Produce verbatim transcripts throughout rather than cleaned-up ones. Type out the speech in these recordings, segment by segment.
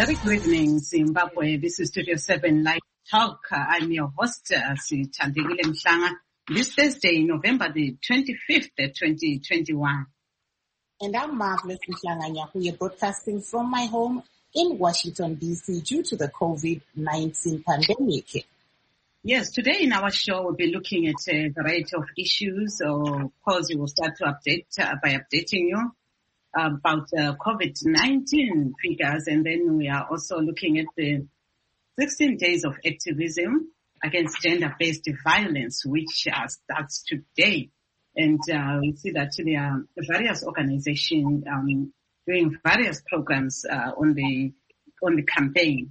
Very good evening, Zimbabwe. This is Studio seven Live Talk. I'm your host, Sithandekile Mhlanga. This Thursday, November the twenty-fifth, twenty twenty-one. And I'm Marvelous Mhlanga. We are broadcasting from my home in Washington, D C due to the COVID nineteen pandemic. Yes, today in our show we'll be looking at a variety of issues. So, of course, we will start to update uh, by updating you about uh, COVID nineteen figures, and then we are also looking at the sixteen days of activism against gender-based violence, which uh, starts today. And uh, we see that there are various organizations um, doing various programs uh, on the on the campaign.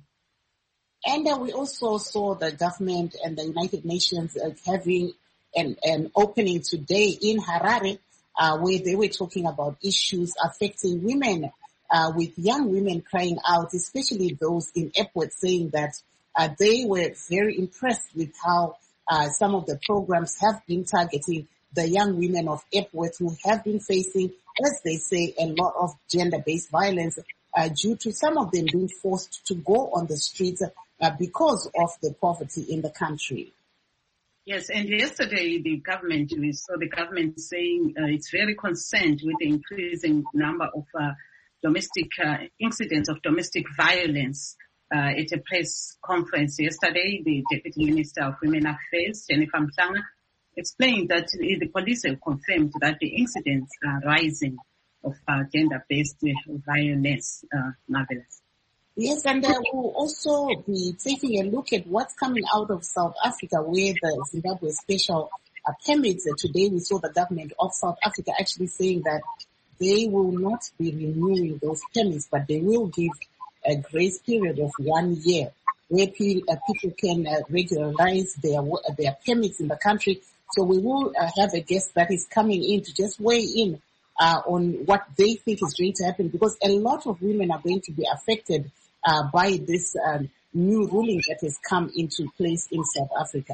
And uh, we also saw the government and the United Nations uh, having an, an opening today in Harare, Uh, where they were talking about issues affecting women, uh, with young women crying out, especially those in Epworth, saying that uh, they were very impressed with how uh, some of the programs have been targeting the young women of Epworth who have been facing, as they say, a lot of gender-based violence uh, due to some of them being forced to go on the streets uh, because of the poverty in the country. Yes, and yesterday the government, we saw the government saying uh, it's very concerned with the increasing number of uh, domestic uh, incidents of domestic violence. Uh, at a press conference yesterday, the Deputy Minister of Women Affairs, Jennifer Mhlanga, explained that the police have confirmed that the incidents are rising of uh, gender-based violence. Uh, marvelous. Yes, and uh, we'll also be taking a look at what's coming out of South Africa, where the Zimbabwe special uh, permits. Uh, today we saw the government of South Africa actually saying that they will not be renewing those permits, but they will give a grace period of one year where pe- uh, people can uh, regularize their their permits in the country. So we will uh, have a guest that is coming in to just weigh in uh, on what they think is going to happen, because a lot of women are going to be affected Uh, by this um, new ruling that has come into place in South Africa.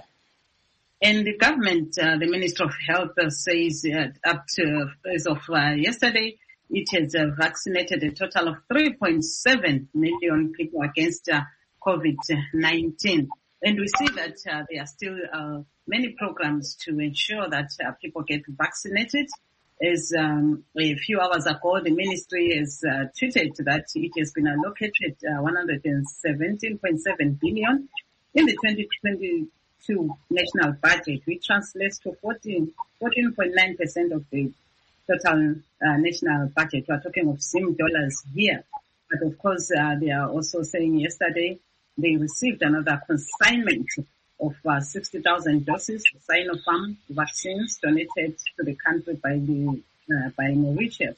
And the government, uh, the Minister of Health uh, says uh, up to, as of uh, yesterday, it has uh, vaccinated a total of three point seven million people against uh, COVID nineteen. And we see that uh, there are still uh, many programs to ensure that uh, people get vaccinated. As um, a few hours ago, the ministry has uh, tweeted that it has been allocated uh, one hundred seventeen point seven billion in the twenty twenty-two national budget, which translates to fourteen point nine percent of the total uh, national budget. We are talking of Zim dollars here. But of course, uh, they are also saying yesterday they received another consignment of uh, sixty thousand doses of Sinopharm vaccines donated to the country by the uh, by Mauritius.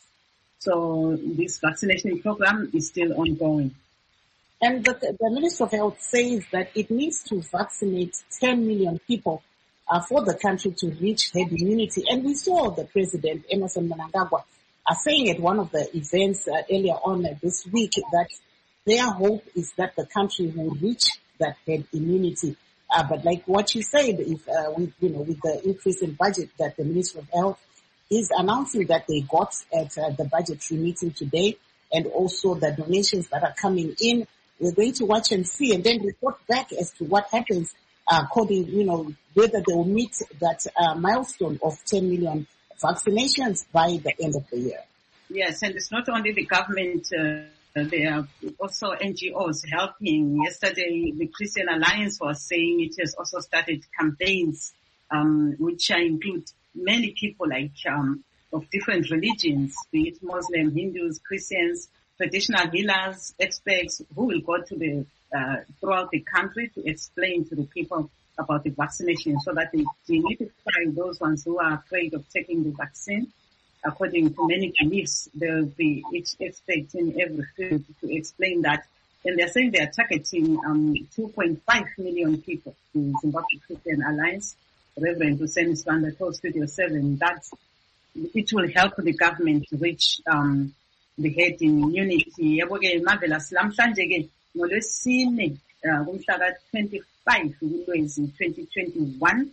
So this vaccination program is still ongoing. And the, the Minister of Health says that it needs to vaccinate ten million people uh, for the country to reach herd immunity. And we saw the President, Emmerson Mnangagwa, uh, saying at one of the events uh, earlier on uh, this week that their hope is that the country will reach that herd immunity. Uh, but like what you said, if, uh, with, you know, with the increase in budget that the Ministry of Health is announcing that they got at uh, the budgetary meeting today, and also the donations that are coming in, we're going to watch and see and then report back as to what happens, uh, according, you know, whether they will meet that uh, milestone of ten million vaccinations by the end of the year. Yes, and it's not only the government, uh there are also N G Os helping. Yesterday, the Christian Alliance was saying it has also started campaigns, um, which include many people like um, of different religions, be it Muslim, Hindus, Christians, traditional healers, experts who will go to the uh, throughout the country to explain to the people about the vaccination, so that they demystify those ones who are afraid of taking the vaccine. According to many beliefs, there will be each expert in every field to explain that. And they're saying they're targeting um, two point five million people. The Zimbabwe Christian Alliance, Reverend Hussein Sibanda told Studio seven that it will help the government to reach um, the herd immunity. Yabo-ke marvelous. Lamhlanje-ke ngolwesine kumhla twenty-five kuLwezi twenty twenty-one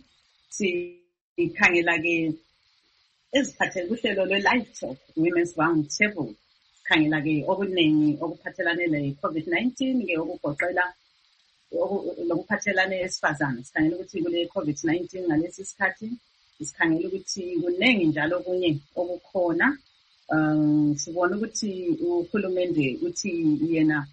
sikhangela-ke eziphathele kuhlelo lwe-live talk, Women's Round Table, sikhangela ke okuningi okuphathelane ne-COVID nineteen ke okugoqela lokuphathelane esifazane. Sikhangela ukuthi kule COVID nineteen ngalesi sikhathi sikhangela ukuthi kuningi njalo okunye okukhona. Um sibona ukuthi uhulumende uthi yena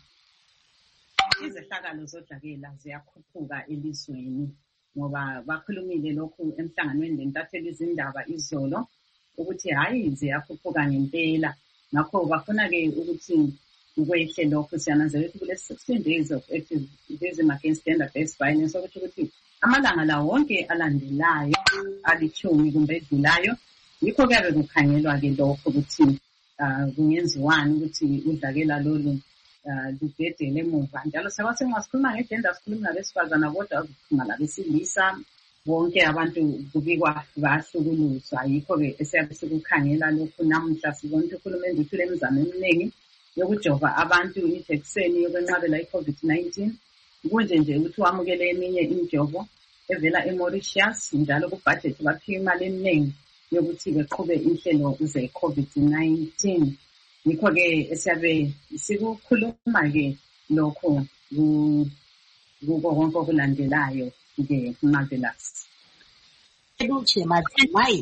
izehlakalo zodlakela ziyakhuphuka elizweni ngoba bakhulumile lokhu emhlanganweni lentatheli izindaba izolo ukuthi hayi ziyakhuphuka ngempela. Ngakho bafuna ke ukuthi ukwehle lokho siyananzela ukuthi kule sixteen days of activism against gender-based violence ukuthi ukuthi amalanga la wonke alandelayo alithumi kumbe edlulayo yikho kuyabe kukhangelwa ke lokho ukuthi kungenziwani ukuthi udlakela lolu ludedele emuva. Njalo sekwase ngasikhuluma ngegender sikhuluma ngabesifazana kodwa sikhuluma labesilisa bonke abantu kubikwa bahlukuluzwa. Yikho-ke esiyabe sikukhangela lokhu namuhla sibona ukuthi uhulumende uthule imizamo eminingi yokujova abantu ijekiseni yokwenqabela i-COVID nineteen. Kunje nje ukuthi wamukele eminye imijovo evela eMauritius njalo kubudget baphiwa imali eminingi yokuthi beqhube inhlelo ze-COVID nineteen. Yikho-ke esiyabe sikukhuluma-ke lokho kuko konke okulandelayo ke Marvelous. Eluche madzimai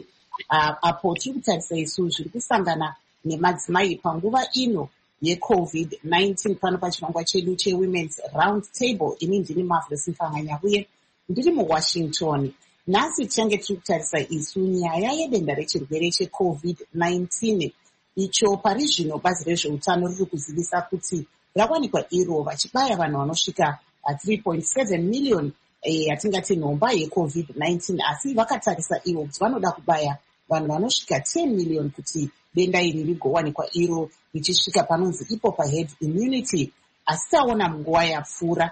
apo tiri kutarisa isu zviri kusangana nemadzimai panguva ino yeCovid nineteen pano pachirongwa chedu cheWomen's Round Table. Ini ndini Marvelous Mfanganyahuye ndiri muWashington. Nhasi tichange tiri kutarisa isu nyaya yedenda rechirwere cheCovid nineteen icho pari zvino bazi rezveutano riri kuzivisa kuti rawanikwa iro vachibaya vanhu vanosvika three point seven million yatingati nhomba yeCovid nineteen, asi vakatarisa ivo kuti vanoda kubaya vanhu vanosvika ten million kuti denda iri rigowanikwa iro richisvika panonzi ipo paherd immunity. Asi taona munguva yapfuura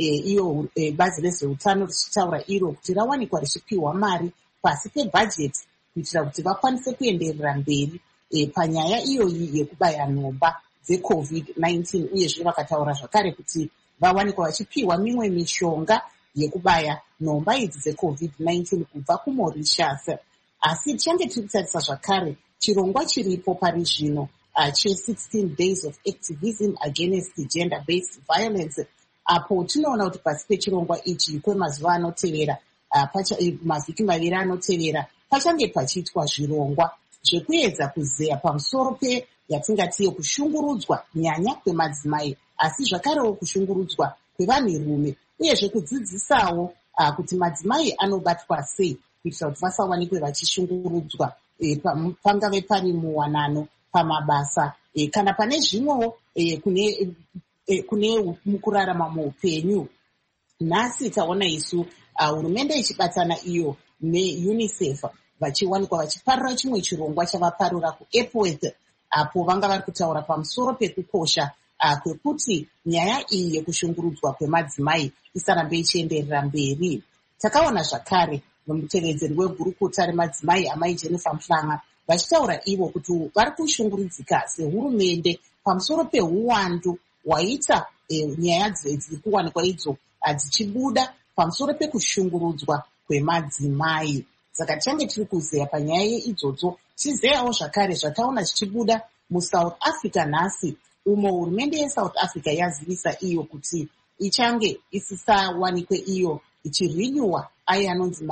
iyo bazi rezveutano richitaura iro kuti rawanikwa richipiwa mari pasi pebhajeti kuitira kuti vakwanise kuenderera mberi panyaya iyoyi yekubaya nhomba dzeCovid nineteen. Uyezve vakataura zvakare kuti vawanikwa vachipiwa mimwe mishonga yekubaya nhomba idzi dzeCovid nineteen kubva kuMauritius. Asi tichange tiri kutarisa zvakare chirongwa chiripo pari zvino che-sixteen days of activism against gender-based violence, apo tinoona kuti pasi pechirongwa ichi kwemazuva anotevera mavhiki maviri anotevera pachange pachiitwa zvirongwa zvekuedza kuzeya pamusoro pe yatingatiyo kushungurudzwa nyanya kwemadzimai asi zvakarewo kushungurudzwa kwevanhurume uyezve kudzidzisawo kuti madzimai anobatwa sei kuitira kuti vasawanikwe vachishungurudzwa pangave pari muwanano pamabasa kana pane zvimwewo kune kune mukurarama muupenyu. Nhasi taona isu hurumende ichibatana iyo neUNICEF vachiwanikwa vachiparura chimwe chirongwa chavaparura kuEpworth apo vanga vari kutaura pamusoro pekukosha kwekuti nyaya iyi yekushungurudzwa kwemadzimai isarambe ichienderera mberi. Takaona zvakare mutevedzeri wegurukota remadzimai amai Jennifer Mhlanga vachitaura ivo kuti vari kushungurudzika sehurumende pamusoro pehuwandu hwaita nyaya dziri kuwanikwa idzo dzichibuda pamusoro pekushungurudzwa kwemadzimai. Saka tichange tiri kuzeya panyaya yeidzodzo tizeyawo zvakare zvataona zvichibuda muSouth Africa nhasi, umo hurumende yeSouth Africa yazivisa iyo kuti ichange isisawanikwe iyo ichirinyuwa aye anonzi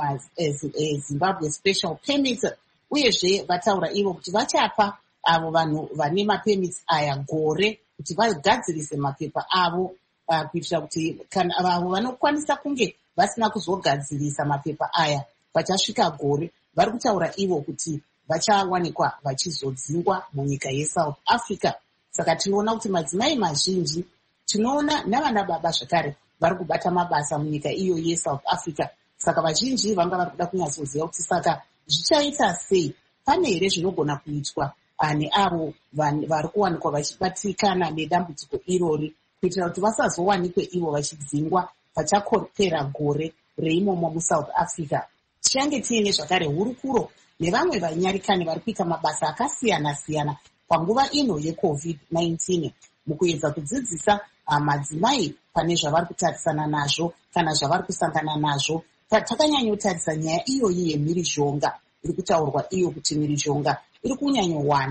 Zimbabwe Special Permit. Uyezve vataura ivo kuti vachapa avo vanhu vane mapemits aya gore kuti vagadzirise mapepa avo kuitira kuti kana avo vanokwanisa kunge vasina kuzogadzirisa mapepa aya vachasvika gore vari kutaura ivo kuti vachawanikwa vachizodzingwa munyika yeSouth Africa. Saka tinoona kuti madzimai mazhinji tinoona navana baba zvakare vari kubata mabasa munyika iyo yeSouth Africa. Saka vazhinji vanga vari kuda kunyatsoziva kuti saka zvichaita sei, pane here zvinogona kuitwa neavo vari kuwanikwa vachibatikana nedambudziko irori kuitira kuti vasazowanikwe ivo vachidzingwa vachakopera gore reimomo muSouth Africa. Tichange tiine zvakare hurukuro nevamwe vanyarikani vari kuita mabasa akasiyana-siyana panguva ino yeCovid nineteen mukuedza kudzidzisa madzimai pane zvavari kutarisana nazvo kana zvavari kusangana nazvo. Takanyanyotarisa nyaya iyoyi yemhirizhonga iri kutaurwa iyo kuti mhirizhonga iri kunyanyowanda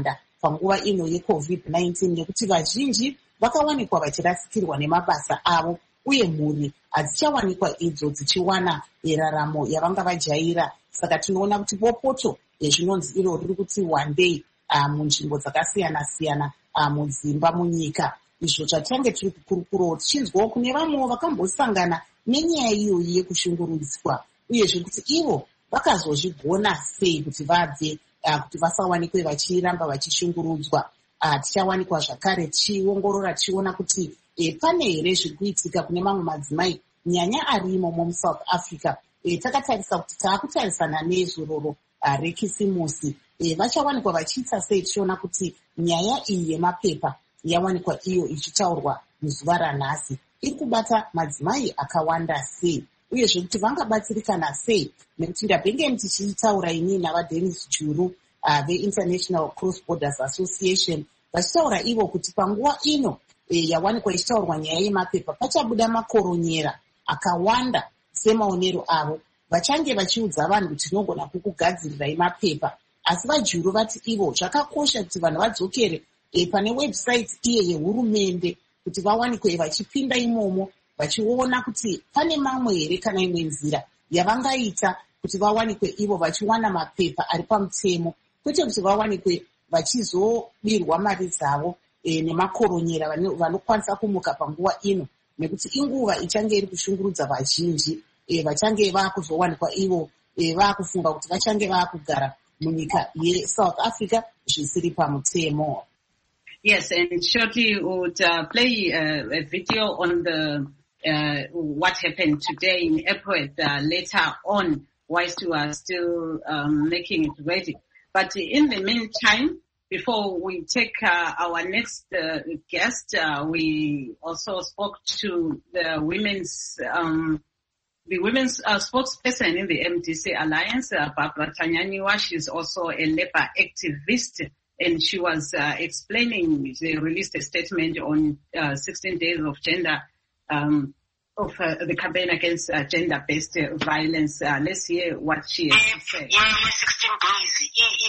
panguva ino yecovid nineteen nekuti vazhinji vakawanikwa vachirasikirwa nemabasa avo uye mhuri hadzichawanikwa idzo dzichiwana raramo yavanga vajaira. Saka tinoona kuti bopoto yezvinonzi iro riri kuti one day uh, munzvimbo dzakasiyana-siyana uh, mudzimba munyika. Izvo zvatange tiri kukurukurawo tichinzwawo kune vamwewo vakambosangana nenyaya iyoyi yekushungurudzwa uyezve kuti ivo vakazozvigona sei kuti vabve uh, kuti vasawanikwe vachiramba vachishungurudzwa. Uh, tichawanikwa zvakare tichiongorora tichiona kuti e, pane here zviri kuitika kune mamwe madzimai nyanya arimo muSouth Africa. E, takatarisa kuti taakutarisana nezororo uh, rekisimusi e, vachawanikwa vachiita sei tichiona kuti nyaya iyi yemapepa yawanikwa iyo ichitaurwa muzuva ranhasi iri kubata madzimai akawanda sei uyezve kuti vangabatsirikana sei, nekuti ndabhengeni tichitaura inini navaDenis Juru uh, veInternational Cross Borders Association vachitaura ivo kuti panguva ino e, yawanikwa ichitaurwa nyaya yemapepa pachabuda makoronyera akawanda semaonero avo. Vachange vachiudza vanhu kuti tinogona kukugadzirirai mapepa, asi vaJuru vati ivo zvakakosha kuti vanhu vadzokere e, pane website iye yehurumende kuti vawanikwe vachipinda imomo vachiona kuti pane mamwe here kana imwe nzira yavangaita kuti vawanikwe ivo vachiwana mapepa ari pamutemo, kwete kuti vawanikwe vachizobirwa mari dzavo e, nemakoronyera vanokwanisa kumuka panguva ino, nekuti inguva ichange iri kushungurudza vazhinji e, vachange vakuzowanikwa ivo e, vakufunga kuti vachange vakugara munyika yeSouth Africa zvisiri pamutemo. Yes, and Shorty would uh, play uh, a video on the uh, what happened today in Epworth uh, later on, whilst we are still um, making it ready. But in the meantime, before we take uh, our next uh, guest, uh, we also spoke to the women's um, the women's uh, spokesperson in the M D C Alliance, uh, Barbara Tanyaniwa. She's also a labor activist. And she was uh, explaining, they released a statement on uh, sixteen days of gender, um, of uh, the campaign against uh, gender-based uh, violence. Uh, let's hear what she has to say. Yeah, sixteen days.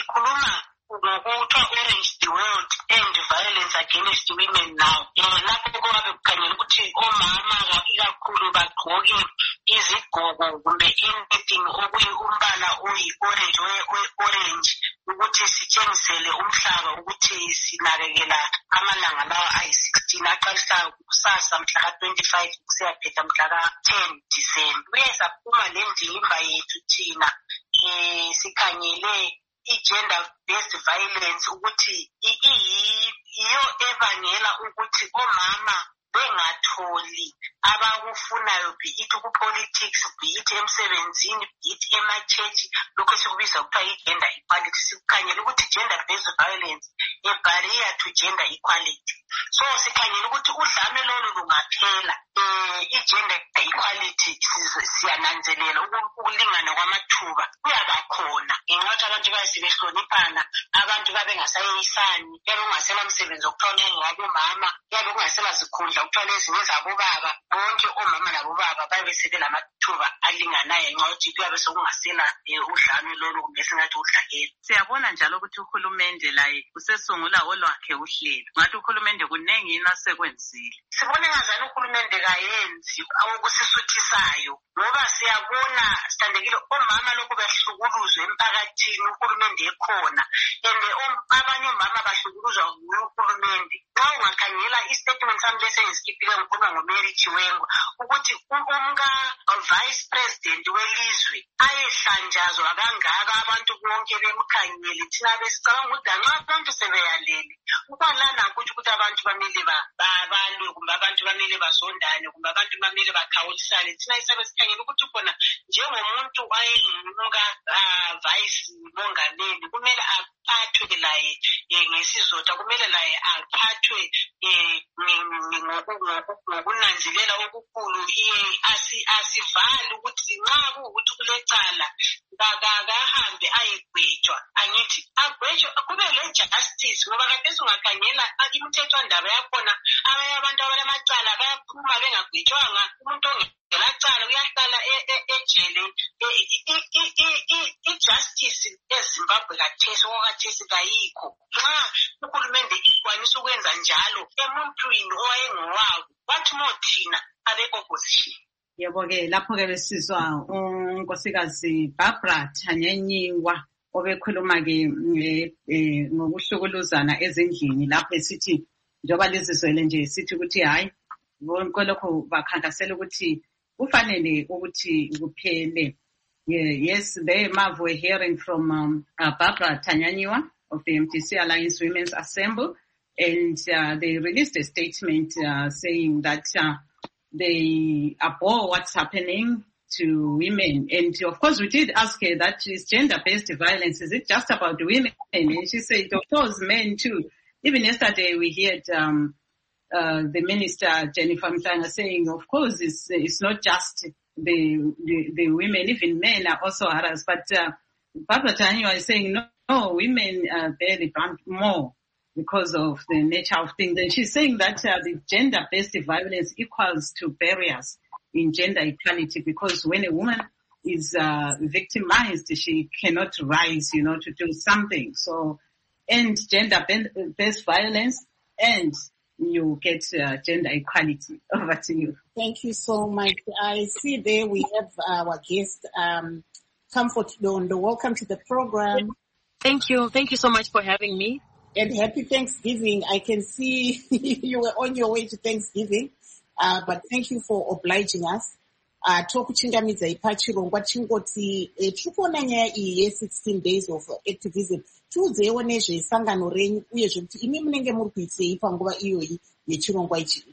Orange the world and violence against women now. Lapho kwabe kukhanyela ukuthi omama kakhulu bagqoke izigqoko kumbe anything okuyi umbala oyi orange orange ukuthi sitshengisele umhlaba ukuthi sinakekela amalanga lawa ayi sixteen aqalisa kusasa mhla twenty-five kusiyaphetha mhla ten December. Kuyesaphuma le ndimba yethu thina eh sikhanyele i-gender-based violence ukuthi iyo evangela ukuthi omama bengatholi abakufunayo, be it ku-politics, be it emsebenzini, be it ema-church, lokho sikubiza kuthiwa i-gender equality. Sikhanyela ukuthi gender-based violence a barrier to gender equality. So sikhanyela ukuthi udlame lolo lungaphela, eh i-gender equality siyananzelela ukulingana kwamathuba kuyabakhona. Ingathi abantu bayasibehloniphana, abantu babengasayisani, yabe ungasela msebenzi okuthiwa ngowabomama, yabe ungasela zikhundla okuthiwa lezinye zabobaba, bonke omama nabobaba babe sebela amathuba alinganayo. Ngathi kuyabe sokungasela udlame lolo kumbe singathi udlakela. Siyabona njalo ukuthi uhulumende laye usesungula olwakhe uhlelo. Ngathi uhulumende kunengi inasekwenzile. Sibone ngazana uhulumende kayenzi awokusisuthisayo, ngoba siyabona standekile omama lokho behlukuluzwe emphakathini uhulumende ekhona, and abanye omama bahlukuluzwa nguhulumende. Xa ungakhangela i-statement sami lesengisikhipile ngikhuluma ngoMary Chiwengo ukuthi umka vice president welizwe ayehlanjazwa kangaka abantu bonke bemkhanyele, thina besicabanga ukuthi nxa abantu sebeyalele ukwalana ukuthi ukuthi abantu bamele balwe kumbe abantu bamele bazondane kumbe abantu bamele bakhawulisane. Thina isabe sikhangela ukuthi khona njengomuntu wayengumka vice mongameli kumele aphathwe laye ngesizotha, kumele laye aphathwe ngokunanzelela okukhulu. Asivali ukuthi nxa kuwukuthi kulecala kakahambe ayegwetshwa, angithi agwetshwe kube le justice, ngoba kade ungakhangela imithethwandaba yakhona abanye abantu abalamacala bayaphuma bengagwetshwanga. Umuntu ongelacala uyahlala ejele. I-justice eZimbabwe kathesi okwathesi kayikho. Nxa uhulumende ikwanisa ukwenza njalo emuntwini owayengowawo wathi mothina abe-opposition. Yebo-ke lapho-ke besizwa unkosikazi Barbara Thanyanyiwa obekhuluma-ke ngokuhlukuluzana ezindlini lapho esithi njengoba lizizwele nje sithi ukuthi hayi bonke lokho bakhankasela ukuthi kufanele ukuthi kuphele. Yes, they Mav were hearing from um, uh, Barbara Thanyanyiwa of the M D C Alliance Women's Assembly, and uh, they released a statement uh, saying that uh, they abhor what's happening to women. And of course, we did ask her that is gender-based violence. Is it just about women? And she said, of course, men too. Even yesterday, we heard um, uh, the minister, Jennifer Mhlanga, saying, of course, it's, it's not just the, the, the women, even men are also harassed. But uh, Barbara Thanyanyiwa is saying, no, no women uh, bear the brunt more because of the nature of things. And she's saying that uh, the gender-based violence equals to barriers in gender equality, because when a woman is uh, victimized, she cannot rise, you know, to do something. So end gender-based violence and you get uh, gender equality. Over to you. Thank you so much. I see there we have our guest, um, Comfort Dondo. Welcome to the program. Thank you. Thank you so much for having me. And happy Thanksgiving. I can see you were on your way to Thanksgiving, uh, but thank you for obliging us. Uh, tokuchingamidza ipachirongwa chingoti tirikuona nyaya iyi ye-sixteen days of activism. Tiudzewo nezvesangano renyu uyezve kuti imi munenge muri kuitei panguva iyoyi yechirongwa ichi.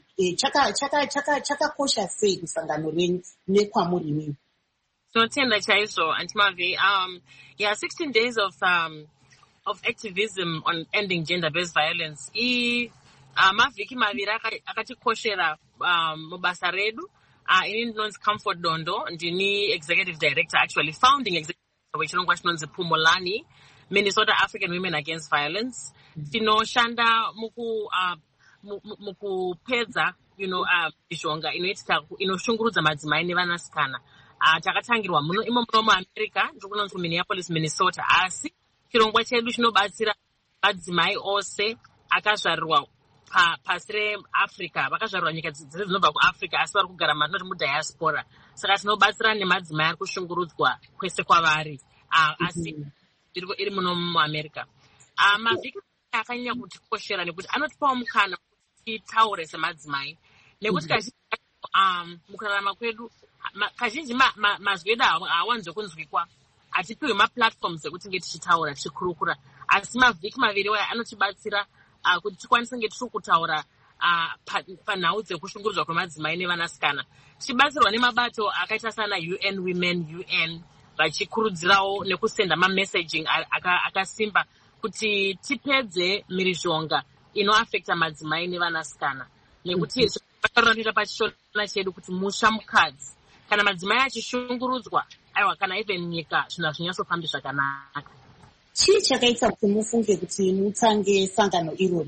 Chakakosha sei kusangano renyu nekwamuri imi? Tinotenda chaizvo, Aunty Mavi. Um, yeah, sixteen days of um, of activism on ending gender-based violence. I uh, mavhiki maviri akatikoshera um, mubasa redu. Uh, ini ndinonzi Comfort Dondo, ndini executive director, actually founding executive director wechirongwa chinonzi Phumulani, Minnesota African Women Against Violence. Tinoshanda muku uh, mukupedza you know uh, mishonga inoitika inoshungurudza madzimai nevanasikana. Uh, takatangirwa muno imo muno muAmerica, ndikunonzi Minneapolis, Minnesota, asi chirongwa chedu chinobatsira madzimai ose akazvarirwa pa pasi reAfrica, vakazvarirwa nyika dzese dzinobva kuAfrica asi vari kugara matinoti mudiaspora. Saka tinobatsira nemadzimai ari kushungurudzwa kwese kwavari, uh, asi iri iri muno muAmerica. Uh, mavhiki akanyanya kutikoshera nekuti anotipawo mukana kuti titaure semadzimai, nekuti kazhinji um, mukurarama kwedu kazhinji mazwi edu hawanzo kunzwikwa, hatipiwe maplatforms ekuti nge tichitaura tichikurukura, asi mavhiki maviri waya anotibatsira uh, kuti tikwanise nge tiri kutaura uh, panhau dzekushungurudzwa kwemadzimai nevanasikana, tichibatsirwa nemabato akaita sana U N Women U N vachikurudzirawo nekusenda mamessaging akasimba kuti tipedze mhirizhonga inoafekta madzimai nevanasikana, nekuti zvakaronera pachishona chedu kuti musha mukadzi kana madzimai achishungurudzwa, aiwa kana even nyika zvinhu hazvinyatsofambi zvakanaka. Chii chakaita kuti mufunge kuti mutsange sangano iroro?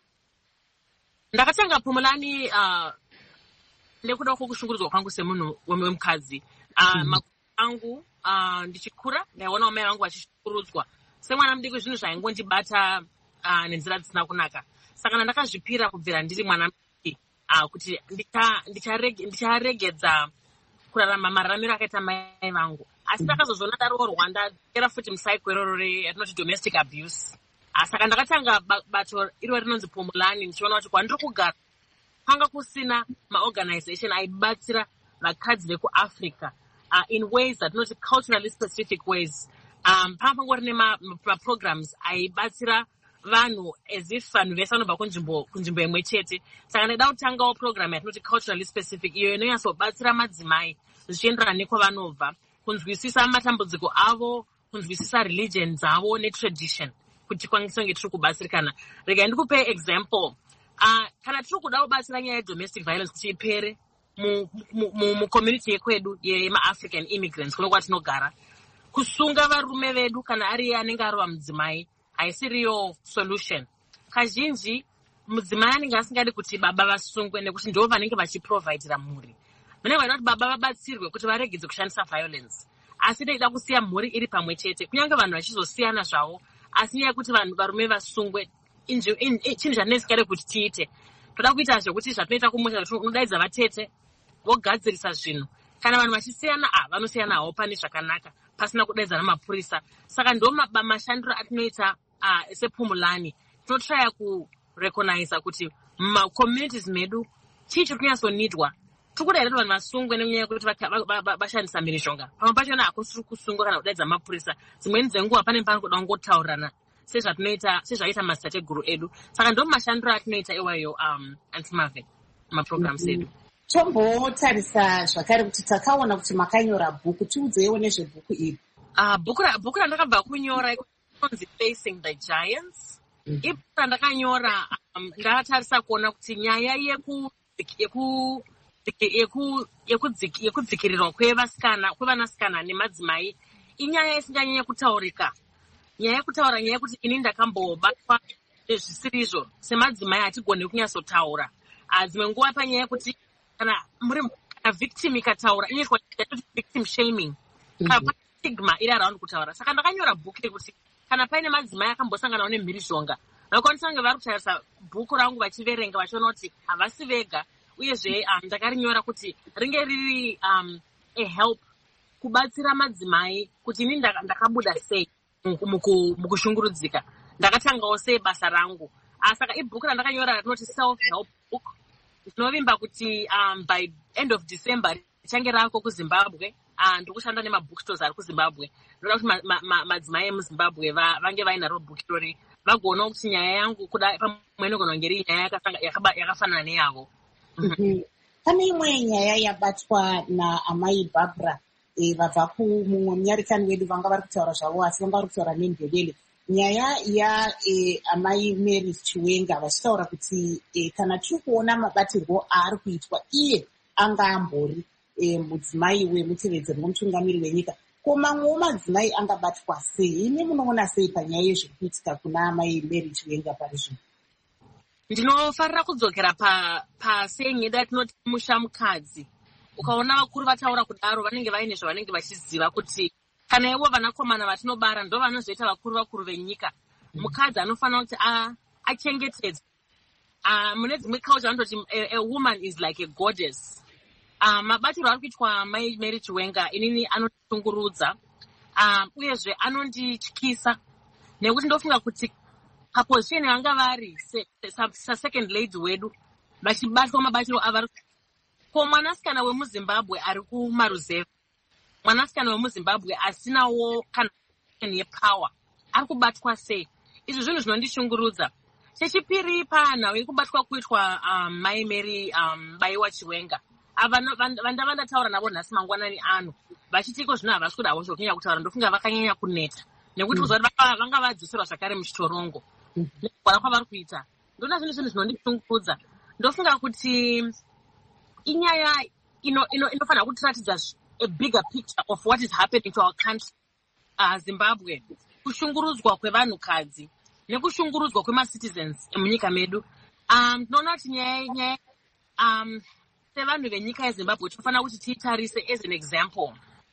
Ndakatanga Phumulani uh, nekuda kwokushungurudzwa kwangu semunhu wemukadzi. Uh, mm. Makore angu uh, ndichikura ndaiona mai vangu vachishungurudzwa semwana mudiki, zvinhu zvaingondibata uh, nenzira dzisina kunaka. Saka ndakazvipira kubvira ndiri mwana mudiki uh, kuti ndicharegedza kurarama mararamiro akaita mai vangu. Asi ndakazozona ndaroorwa ndapera futi musaiko iroro ratinoti domestic abuse. Saka ndakatanga bato iro rinonzi Phumulani, ndichiona kuti kwandiri kugara kwanga kusina maorganization aibatsira vakadzi vekuAfrica uh, in ways that not culturally specific ways. Um, pangori nemaprograms aibatsira vanhu as if vanhu vese vanobva kunzvimbo kunzvimbo imwe chete. Saka ndida kutangawo program yatinoti culturally specific, iyo inonyatsobatsira madzimai zvichienderana nekwavanobva, kunzwisisa matambudziko avo, kunzwisisa religion dzavo netradition, kuti tikwanise kunge tiri kubatsirikana. Rega ndikupe example. Uh, kana tiri kuda kubatsira nyaya yedomestic violence kuti ipere mucommunity yekwedu yemaAfrican immigrants kuno kwatinogara, kusunga varume vedu kana ari anenge arova mudzimai haisiriyo solution. Kazhinji mudzimai anenge asingadi kuti baba vasungwe nekuti ndivo vanenge vachiprovidera mhuri. Vanenge vachida kuti baba vabatsirwe kuti varegedze kushandisa violence, asi ndeida kusiya mhuri iri pamwe chete, kunyange vanhu vachizosiyana zvavo, asi nyaya yekuti vanhu varume vasungwe chinhu chatinesi kare kuti tiite. Toda kuita zvekuti zvatoita kumusha unodaidza vatete vogadzirisa zvinhu. Kana vanhu vachisiyana ah vanosiyana hawo pane zvakanaka pasina kudaidza namapurisa. Saka ndo mashandiro atinoita ah sePhumulani. Tinotraya ku recognize kuti ma communities medu chii chiri kunyatsonidwa. Tikuda here vanhu vasungwe nenyaya yekuti vashandisa mhirizhonga. Pamwe pachona hakusi kusungwa kana kudaidza mapurisa. Dzimweni dzenguva pane pano kuda kungotaurana sezvatinoita sezvaita madzitateguru edu. Saka ndo mashandiro atinoita iwayo um Antimave maprograms edu. Tombotarisa zvakare kuti takaona kuti makanyora bhuku. Tiudzewo nezvebhuku iri. Ah bhuku bhuku randakabva kunyora inonzi Facing the Giants. Ibhuku randakanyora ndakatarisa kuona kuti nyaya yeku yeku yekudzikirirwa kwevasikana kwevanasikana nemadzimai inyaya isinganyanya kutaurika. Nyaya yekutaura nyaya yekuti ini ndakambobatwa nezvisirizvo semadzimai hatigone kunyatsotaura. Dzimwe nguva panyaya yekuti kana muri kana victim ikataura inoitwa victim shaming. Kana stigma iri around kutaura. Saka ndakanyora bhuku rekuti kana paine madzimai akambosanganawo nemhirizhonga vakwanisa kunge vari kutarisa bhuku rangu vachiverenga vachiona kuti havasi vega. Uyezve um, ndakarinyora kuti ringe riri um, a help kubatsira madzimai kuti ini ndakabuda sei mukushungurudzika. Ndakatangawo sei basa rangu. Saka ibhuku randakanyora rinoti self help book. Ndinovimba kuti um, by end of December richange rako kuZimbabwe. Uh, ndikushanda nemabookstores ari kuZimbabwe. Ndoda kuti madzimai emuZimbabwe vange vainaro bhuku irori vagoonawo kuti nyaya yangu kuda pamwe nogona kunge iri nyaya yakafanana neyavo. Pane imwe nyaya yabatwa naamai Barbara vabva kumumwe munyarikani wedu vanga vari kutaura zvavo asi vanga vari kutaura nembevele. Nyaya yaamai Mary Chiwenga vachitaura kuti kana tiri kuona mabatirwo aari kuitwa iye anga ambori mudzimai wemutevedzeri womutungamiri wenyika, ko mamwewo madzimai angabatwa sei? Ine munoona sei panyaya yezviri kuitika kuna amai Mary Chiwenga pari zvino? Ndinofarira kudzokera pasaying yedu yatinoti musha mukadzi. Ukaona vakuru vataura kudaro vanenge vaine zvavanenge vachiziva kuti kana ivo vanakomana vatinobara ndo vanozoita vakuru vakuru venyika. Mukadzi anofanira kuti achengetedze. Mune dzimwe culture vanototi a woman is like a goddess. Mabatiro ari kuitwa mai Mary Chiwenga inini anotishungurudza uyezve anondityisa nekuti ndofunga kuti paposition vanga vari second lady wedu vachibatwa mabatiro avari. Ko mwanasikana wemuZimbabwe ari kumaruzeva, mwanasikana wemuZimbabwe asinawo kana yepower ari kubatwa sei? Izvi zvinhu zvinondishungurudza. Chechipiri panhau yekubatwa kuitwa mai Mary Baiwa Chiwenga, vanda vandataura navo nhasi mangwanani ano vachitiko zvino havasi kuda havo zvokunyanya kutaura. Ndofunga vakanyanya kuneta nekuti kuzva kuti vanga vadzoserwa zvakare muchitorongo nekugwara kwavari kuita. Ndona zvinhu zvinhu zvinondishungurudza. Ndofunga kuti inyaya inofanira kutiratidza a bigger picture of what is happening to our country. uh, Zimbabwe, kushungurudzwa kwevanhukadzi nekushungurudzwa kwemacitizens emunyika medu. um tinoona kuti nyaya nyaya um sevanhu venyika yeZimbabwe tinofanira kuti tiitarise as an example.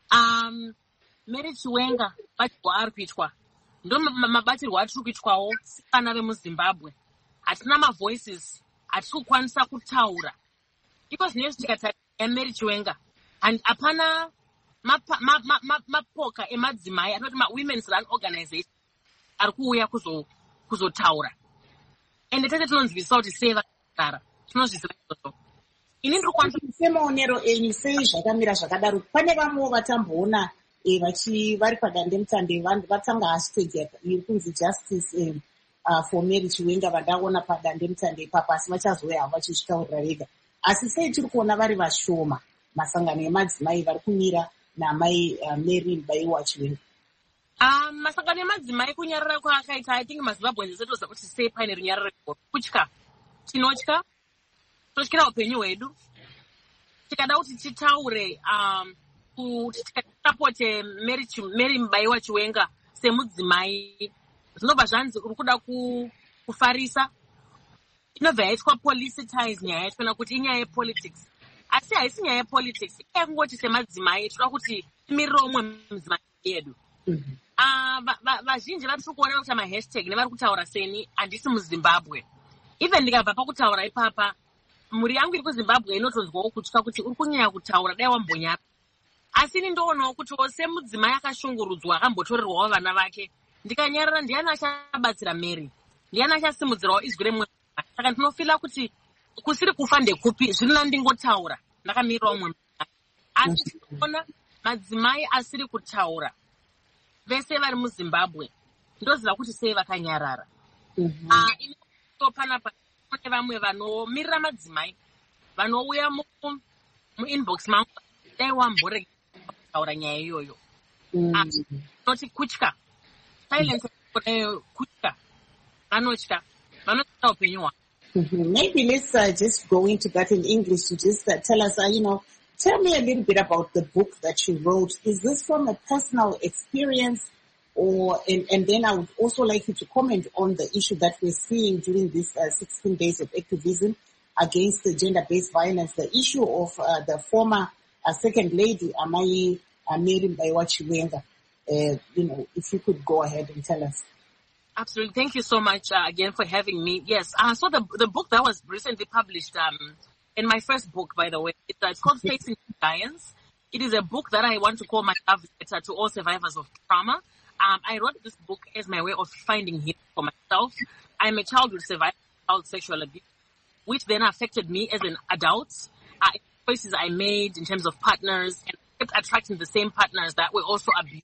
um Mary Chiwenga batirwo ari kuitwa ndo mabatirwo atiri kuitwawo vana vemuZimbabwe. Hatina mavoices, hatiri kukwanisa kutaura. Iko zvinezvi tikatarisa Mary Chiwenga and hapana mapoka emadzimai anoti ma-women's run organization ari kuuya kuzotaura. Ende tese tinonzwisisa kuti sei vakagara, tinozvisira izvozvo. Ini ndiri kwanisa semaonero enyu sei zvakamira zvakadaro. Pane vamwewo vatamboona vari padandemutande vatanga hashtag iri kunzi justice for Mary Chiwenga vandaona padandemutande ipapo, asi vachazouya havo vachizvitaurira vega. Asi sei tiri kuona vari vashoma masangano emadzimai vari kumira namai Mary Baiwa Chiwenga? Um, masangano emadzimai kunyarara kwaakaita, I think maZimbabwe setoza kuti sei paine runyararo kutya. Tinotya, totyira upenyu hwedu. Tikada kuti titaure um kuti tikasapote Mary Mary Baiwa Chiwenga semudzimai, zvinobva zvanzi uri kuda kufarisa. Inobva yaitwa politicize nyaya yacho kana kuti inyaya yepolitics. Asi haisi nyaya yepolitics, inyaya yekungoti semadzimai toda kuti timirire umwe mudzimai yedu. Ah, vazhinji vari kuona kuti mahashtag nevari kutaura seni handisi muZimbabwe. Even ndikabva pakutaura ipapa, mhuri yangu iri kuZimbabwe inotonzwawo kutya kuti uri kunyanya kutaura dai wambonyara. Asi ndoonawo kuti semudzimai akashungurudzwa akambotorerwawo vana vake, ndikanyarara ndiani achabatsira Mary, ndiani achasimudzirawo izwi remwe. Saka ndinofila kuti kusiri kufa ndekupi, zvino ndingotaura ndakamirirawo mwe. Asi ndinoona madzimai asiri kutaura vese vari muZimbabwe ndoziva kuti sei vakanyarara. Inopana pane vamwe vanomirira madzimai vanouya muinbox mangu dai wambore kutaura nyaya iyoyo. Noti kutya silence kutya vanotya vanotya upenyu hwavo. Maybe let's uh, just go into that in English to just uh, tell us, uh, you know, tell me a little bit about the book that you wrote. Is this from a personal experience, or and, and then I would also like you to comment on the issue that we're seeing during these uh, sixteen days of activism against the gender-based violence, the issue of uh, the former uh, Second Lady, Amai uh, Mary Mbaiwa Chiwenga. Uh, you know, if you could go ahead and tell us. Absolutely. Thank you so much uh, again for having me. Yes, uh, so the the book that was recently published, um, in my first book, by the way, it's, uh, it's called Facing Giants. It is a book that I want to call my love letter to all survivors of trauma. Um, I wrote this book as my way of finding healing for myself. I'm a childhood survivor of child sexual abuse, which then affected me as an adult. Uh, choices I made in terms of partners, and kept attracting the same partners that were also abused.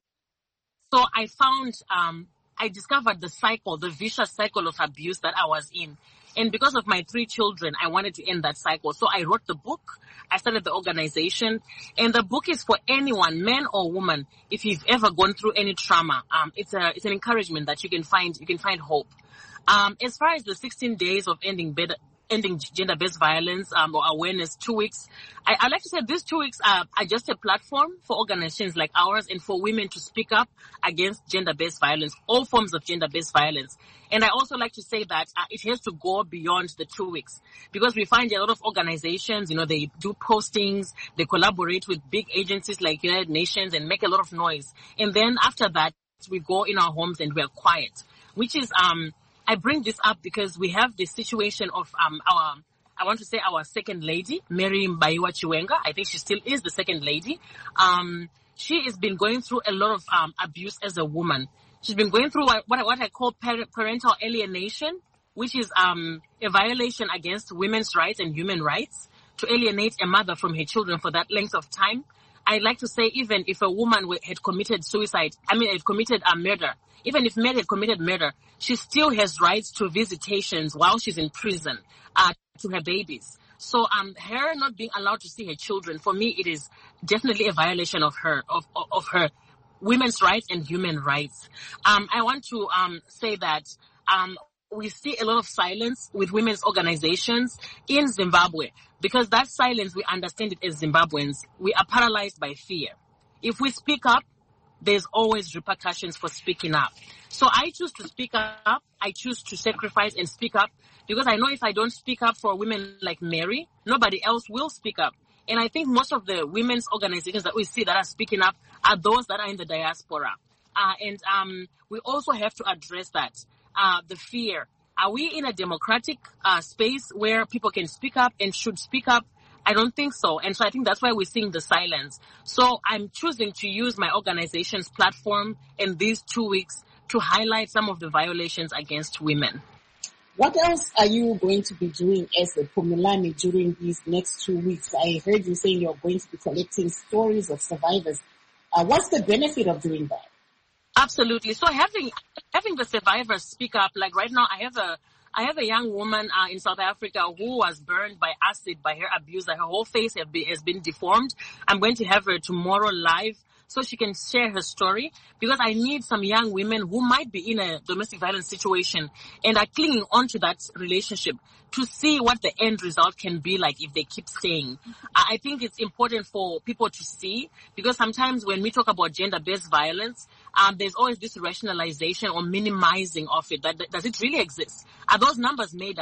So I found, um, I discovered the cycle, the vicious cycle of abuse that I was in. And because of my three children, I wanted to end that cycle. So I wrote the book. I started the organization. And the book is for anyone, man or woman, if you've ever gone through any trauma. Um, it's a, it's an encouragement that you can find, you can find hope. Um, as far as the sixteen days of ending bed, ending gender-based violence, um, or awareness, two weeks. I, I like to say these two weeks are, are just a platform for organizations like ours and for women to speak up against gender-based violence, all forms of gender-based violence. And I also like to say that uh, it has to go beyond the two weeks because we find a lot of organizations, you know, they do postings, they collaborate with big agencies like United Nations and make a lot of noise. And then after that, we go in our homes and we're quiet, which is, um, I bring this up because we have the situation of um our, I want to say our second lady, Mary Mbaiwa Chiwenga. I think she still is the second lady. Um, she has been going through a lot of um abuse as a woman. She's been going through what what, what I call parental alienation, which is um a violation against women's rights and human rights to alienate a mother from her children for that length of time. I like to say even if a woman had committed suicide, I mean, had committed a murder, even if Mary had committed murder, she still has rights to visitations while she's in prison, uh, to her babies. So, um, her not being allowed to see her children, for me, it is definitely a violation of her, of, of, of her women's rights and human rights. Um, I want to, um, say that, um, we see a lot of silence with women's organizations in Zimbabwe because that silence, we understand it as Zimbabweans. We are paralyzed by fear. If we speak up, there's always repercussions for speaking up. So I choose to speak up. I choose to sacrifice and speak up because I know if I don't speak up for women like Mary, nobody else will speak up. And I think most of the women's organizations that we see that are speaking up are those that are in the diaspora. Uh, and um, we also have to address that, uh, the fear. Are we in a democratic uh, space where people can speak up and should speak up? I don't think so. And so I think that's why we're seeing the silence. So I'm choosing to use my organization's platform in these two weeks to highlight some of the violations against women. What else are you going to be doing as a Phumulani during these next two weeks? I heard you saying you're going to be collecting stories of survivors. Uh, what's the benefit of doing that? Absolutely. So having having the survivors speak up, like right now I have a I have a young woman uh, in South Africa who was burned by acid by her abuser. Her whole face have been, has been deformed. I'm going to have her tomorrow live so she can share her story because I need some young women who might be in a domestic violence situation and are clinging on to that relationship to see what the end result can be like if they keep staying. I think it's important for people to see because sometimes when we talk about gender-based violence, um, there's always this rationalization or minimizing of it. That, that, does it really exist? Are those numbers made up?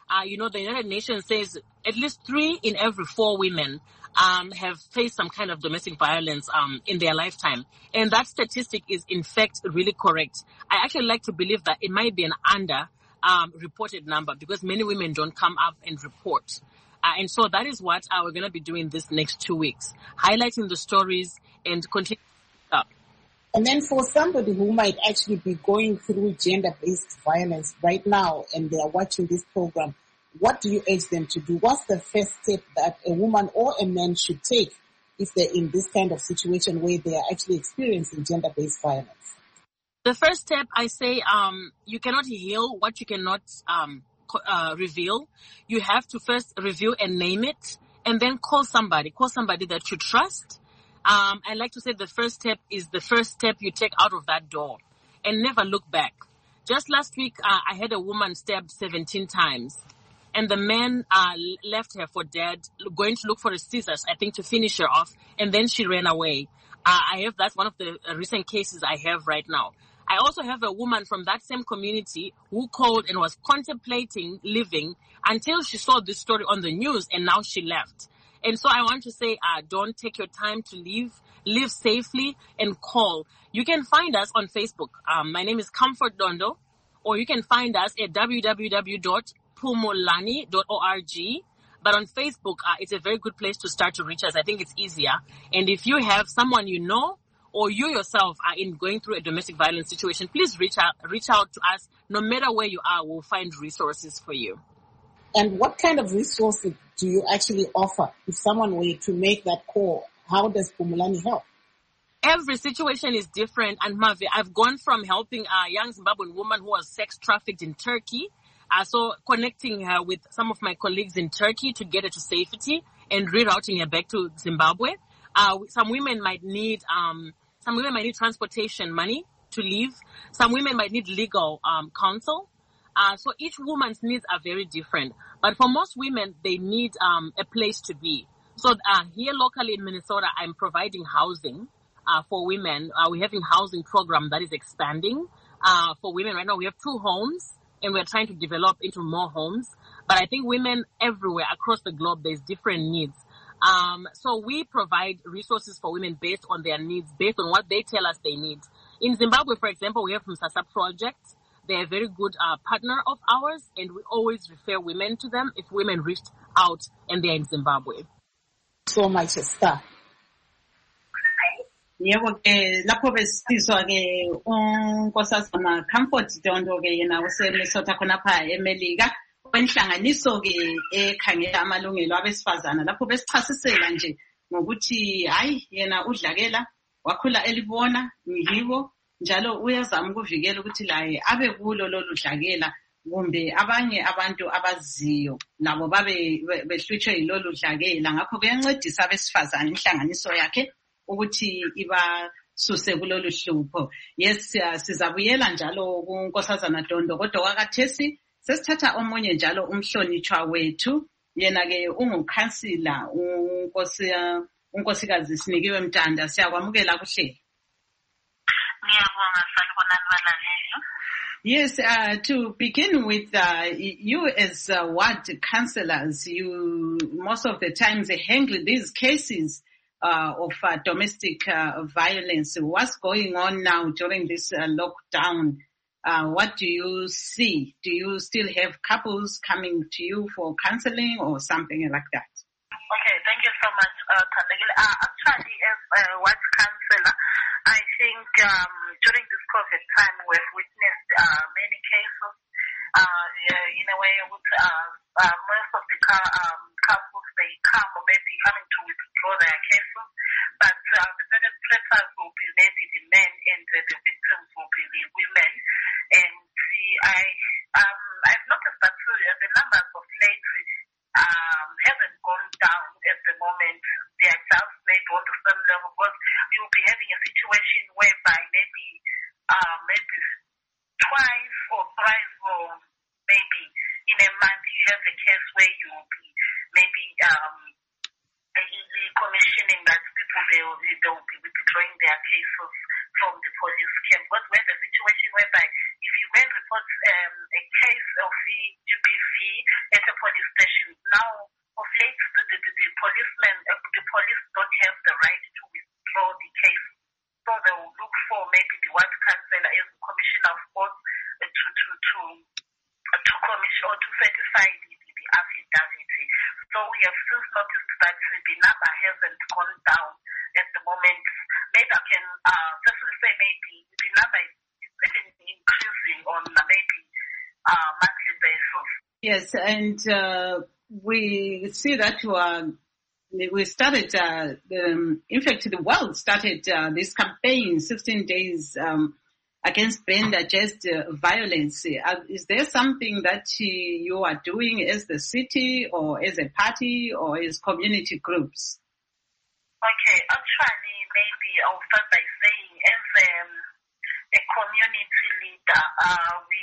Uh, you know, the United Nations says at least three in every four women um, have faced some kind of domestic violence um, in their lifetime. And that statistic is, in fact, really correct. I actually like to believe that it might be an under um, reported number because many women don't come up and report. Uh, and so that is what uh, we're going to be doing this next two weeks, highlighting the stories and continue up. And then for somebody who might actually be going through gender-based violence right now and they are watching this program, what do you urge them to do? What's the first step that a woman or a man should take if they're in this kind of situation where they are actually experiencing gender-based violence? The first step, I say, um, you cannot heal what you cannot um, uh, reveal. You have to first review and name it, and then call somebody. Call somebody that you trust. Um, I like to say the first step is the first step you take out of that door and never look back. Just last week, uh, I had a woman stabbed seventeen times, and the man uh, left her for dead, going to look for the scissors, I think, to finish her off, and then she ran away. Uh, I have that's one of the uh, recent cases I have right now. I also have a woman from that same community who called and was contemplating leaving until she saw this story on the news, and now she left. And so I want to say, uh, don't take your time to leave. Live safely and call. You can find us on Facebook. Um, my name is Comfort Dondo, or you can find us at w w w dot pumulani dot org. But on Facebook, uh, it's a very good place to start to reach us. I think it's easier. And if you have someone you know, or you yourself are in going through a domestic violence situation, please reach out, reach out to us. No matter where you are, we'll find resources for you. And what kind of resources do you actually offer? If someone were to make that call, how does Pumulani help? Every situation is different. And Mavi, I've gone from helping a young Zimbabwean woman who was sex trafficked in Turkey, uh, so connecting her with some of my colleagues in Turkey to get her to safety and rerouting her back to Zimbabwe. Uh, some women might need, um, some women might need transportation money to leave. Some women might need legal um, counsel. Uh, so each woman's needs are very different. But for most women, they need um, a place to be. So uh, here locally in Minnesota, I'm providing housing uh, for women. Uh, we're having a housing program that is expanding uh, for women. Right now, we have two homes, and we're trying to develop into more homes. But I think women everywhere across the globe, there's different needs. Um, so we provide resources for women based on their needs, based on what they tell us they need. In Zimbabwe, for example, we have Msasa Project. They're a very good uh, partner of ours, and we always refer women to them if women reached out and they're in Zimbabwe. So much, Esther. Yebo ke lapho besizwa ke unkosazana Comfort Dondo ke yena useMinnesota khonapha eMelika kwenhlanganiso ke ekhangela amalungelo abesifazana lapho besichasisela nje ngokuthi hayi yena udlakela wakhula elibona ngiyibo njalo uyazama ukuvikela ukuthi laye abe kulo lolu dlakela kumbe abanye abantu abaziyo labo babe behlutshwe yilolu dlakela ngakho kuyancedisa abesifazana inhlanganiso yakhe ukuthi iba suse kulolu hlupho. Yes, sizabuyela njalo kunkosazana Dondo kodwa kwakathesi sesithatha omunye njalo umhlonitshwa wethu yena ke ungukhansila unkosi unkosikazi Sinikiwe Mtanda siyakwamukela kuhle. Yes, uh, to begin with, uh, you as uh, ward councillors, you most of the times handle these cases uh, of uh, domestic uh, violence. What's going on now during this uh, lockdown? Uh, what do you see? Do you still have couples coming to you for counseling or something like that? Okay, thank you so much, uh, uh actually, as a uh, ward councillor, I think um, during this COVID time we've witnessed uh, many cases. Uh, in a way, with uh, uh, most of the um, couples they come or maybe coming to withdraw their cases, but uh, the perpetrators will be maybe the men and uh, the victims will be the women. And the, I um, I've noticed that uh, the numbers of late um, haven't gone down at the moment. They are just maybe on the same level because you'll be having a situation whereby maybe uh, maybe twice or thrice or maybe in a month you have a case where you will be maybe um, commissioning that people they will, they will be withdrawing their cases from the police camp. But we have a situation whereby if you go and report um, a case of G B V at have the right to withdraw the case. So they will look for maybe the ward councillor as the commissioner of sports to to to to commission or to certify the, the, the affidavit. So we have since noticed that the number hasn't gone down at the moment. Maybe I can uh, just say maybe the number is increasing on maybe uh, monthly basis. Yes, and uh, we see that you are. We started, uh, um, in fact, the world started uh, this campaign, sixteen days um, against gender-based uh, violence. Uh, is there something that uh, you are doing as the city or as a party or as community groups? Okay, actually, maybe I'll start by saying as um, a community leader, uh, we,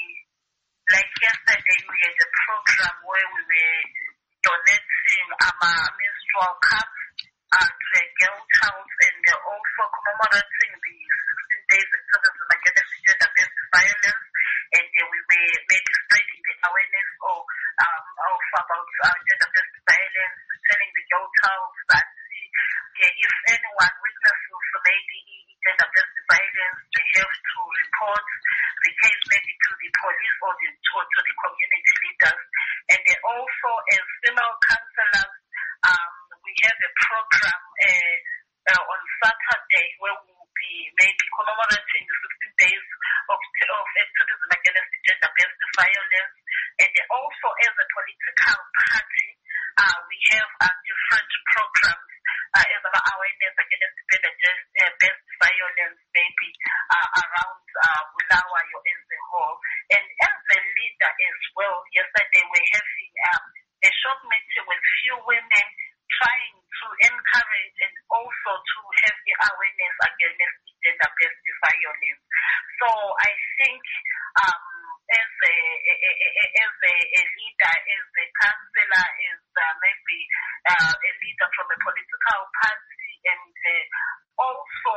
like yesterday, we had a program where we were donating our menstrual cups uh, to a girl child, and they're also commemorating the sixteen days activism against gender-based violence, and uh, we were maybe spreading the awareness of, um, of about uh, gender-based violence, telling the girl child that uh, if anyone witnesses maybe gender-based violence, they have to report the case maybe to the police or, the, or to the community leaders. And then also as female councillors, um, we have a program uh, uh, on Saturday where we will be maybe commemorating the fifteen days of, of activism against gender-based violence. And then also as a political party, uh, we have uh, different programs uh, as our awareness against gender-based violence maybe uh, around uh, Bulawayo as a whole. And as a leader as well, yesterday we're having um, a short meeting with few women trying to encourage and also to have the awareness against gender-based violence. So I think um, as a, a, a, as a, a leader, as a councillor, as uh, maybe uh, a leader from a political party, and uh, also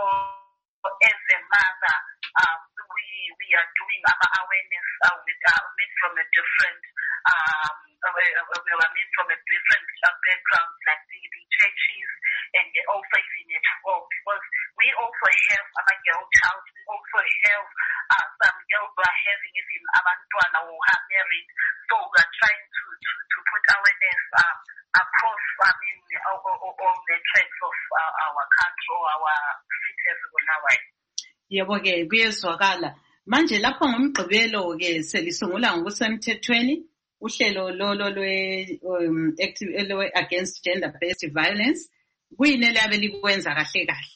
as a mother, um, we we are doing our awareness uh, with uh, made from a different um, we are made from a different uh, backgrounds like the, the churches and also even at home, because we also have our girl child, we also have uh, some girls who are having even abantwana who are married, so we are trying to to, to put awareness uh, across I mean all, all, all the tracks of uh, our country or our cities worldwide. Yebo ke kuyezwakala manje lapho ngomgqibelo ke selisungula ngokusemthethweni uhlelo lolo lwe um, active against gender based violence kuyini labe likwenza kahle kahle.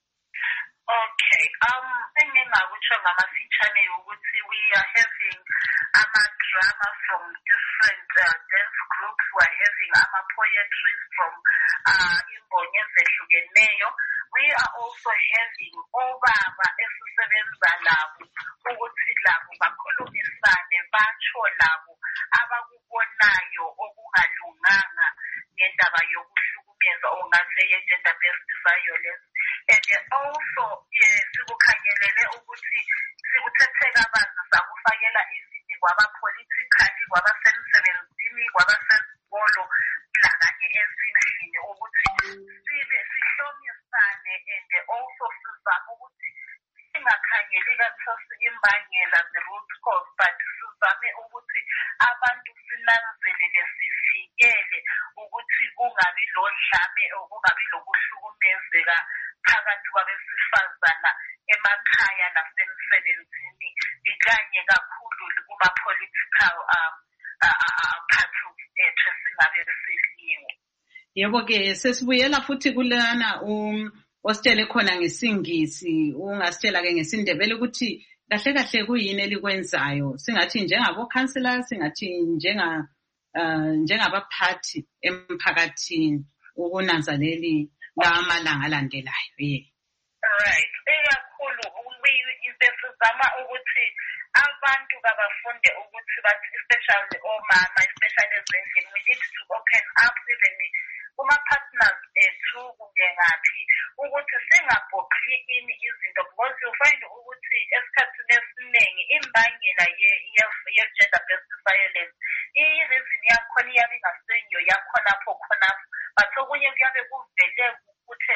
Okay, um engingakutsho ngamafitshane ukuthi we are having ama drama from different uh, dance groups, we are having ama poetry from uh imbongi ezehlukeneyo. We are also having obaba esisebenza labo ukuthi labo bakhulumisane batsho labo abakubonayo okungalunganga ngendaba yokuhlukumeza ongathi gender based violence. And also eh sikukhangelele ukuthi sikuthethe kabanzi sakufakela izini kwaba politically kwaba semsebenzini kwaba sesikolo lakanye ezindlini ukuthi sibe sihlomisane and also sizama ukuthi singakhangeli kathesi imbangela the root cause, but sizame ukuthi abantu sinanzelele sivikele ukuthi kungabi lo dlame kungabi lokuhlukumezeka phakathi kwabesifazana emakhaya nasemsebenzini ikanye kakhulu kuma political um parties ethu singabe siliwe. Yebo ke sesibuyela futhi kulana um ositshele khona ngesingisi ungasitshela ke ngesindebele ukuthi kahle kahle kuyini elikwenzayo singathi njengabo councillors singathi njenga uh, njengabaphathi emphakathini ukunanzaleli lamalanga alandelayo. Yeah. Right. Ekakhulu besizama ukuthi abantu kabafunde ukuthi bathi especially omama especially ezindlini we need to open up even kuma partners ethu kungengaphi ukuthi singabhokhi ini izinto, because you find ukuthi esikhathini esiningi imbangela ye gender based violence i-reason yakhona iyabe ingasenyo yakhona pho khona but okunye kuyabe kuvele ukuthi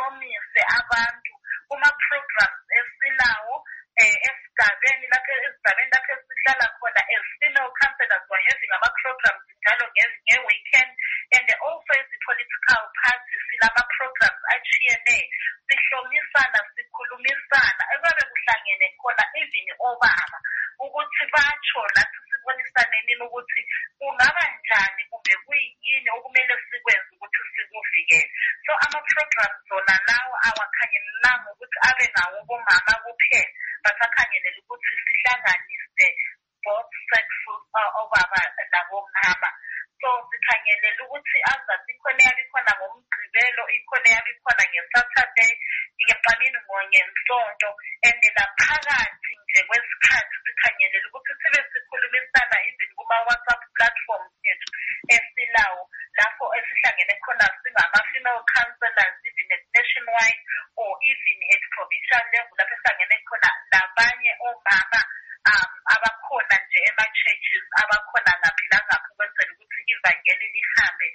sihlomise abantu kuma-programs esinawo eh esigabeni lapho esigabeni lapho esihlala khona as female councillors we are having ama-programs njalo nge-weekend and also as the political parties silama-programs achiyeneyo sihlomisana sikhulumisana ekwabe kuhlangene khona even obaba ukuthi batsho lathi sibonisane nini ukuthi kungaba njani kumbe kuyini okumele sikwenze ukuthi sikuvikele. So ama-programs zona lawo awakhangelelanga ukuthi abe ngawo bomama kuphela but akhangelela ukuthi sihlanganise both sexes obaba labomama. So sikhangelela ukuthi azathi ikhona yabikhona ngomgqibelo ikhona yabikhona ngeSaturday ngempanini ngensonto and laphakathi nje kwesikhathi sikhangelela ukuthi sibe sikhulumisana even kuma-WhatsApp platforms ethu esilawo lapho esihlangene khona singama-female councillors even at nationwide or even at provincial level lapho esihlangene khona nabanye omama um abakhona nje ema-churches abakhona ngaphi langaphi ukwenzela ukuthi ivangeli lihambe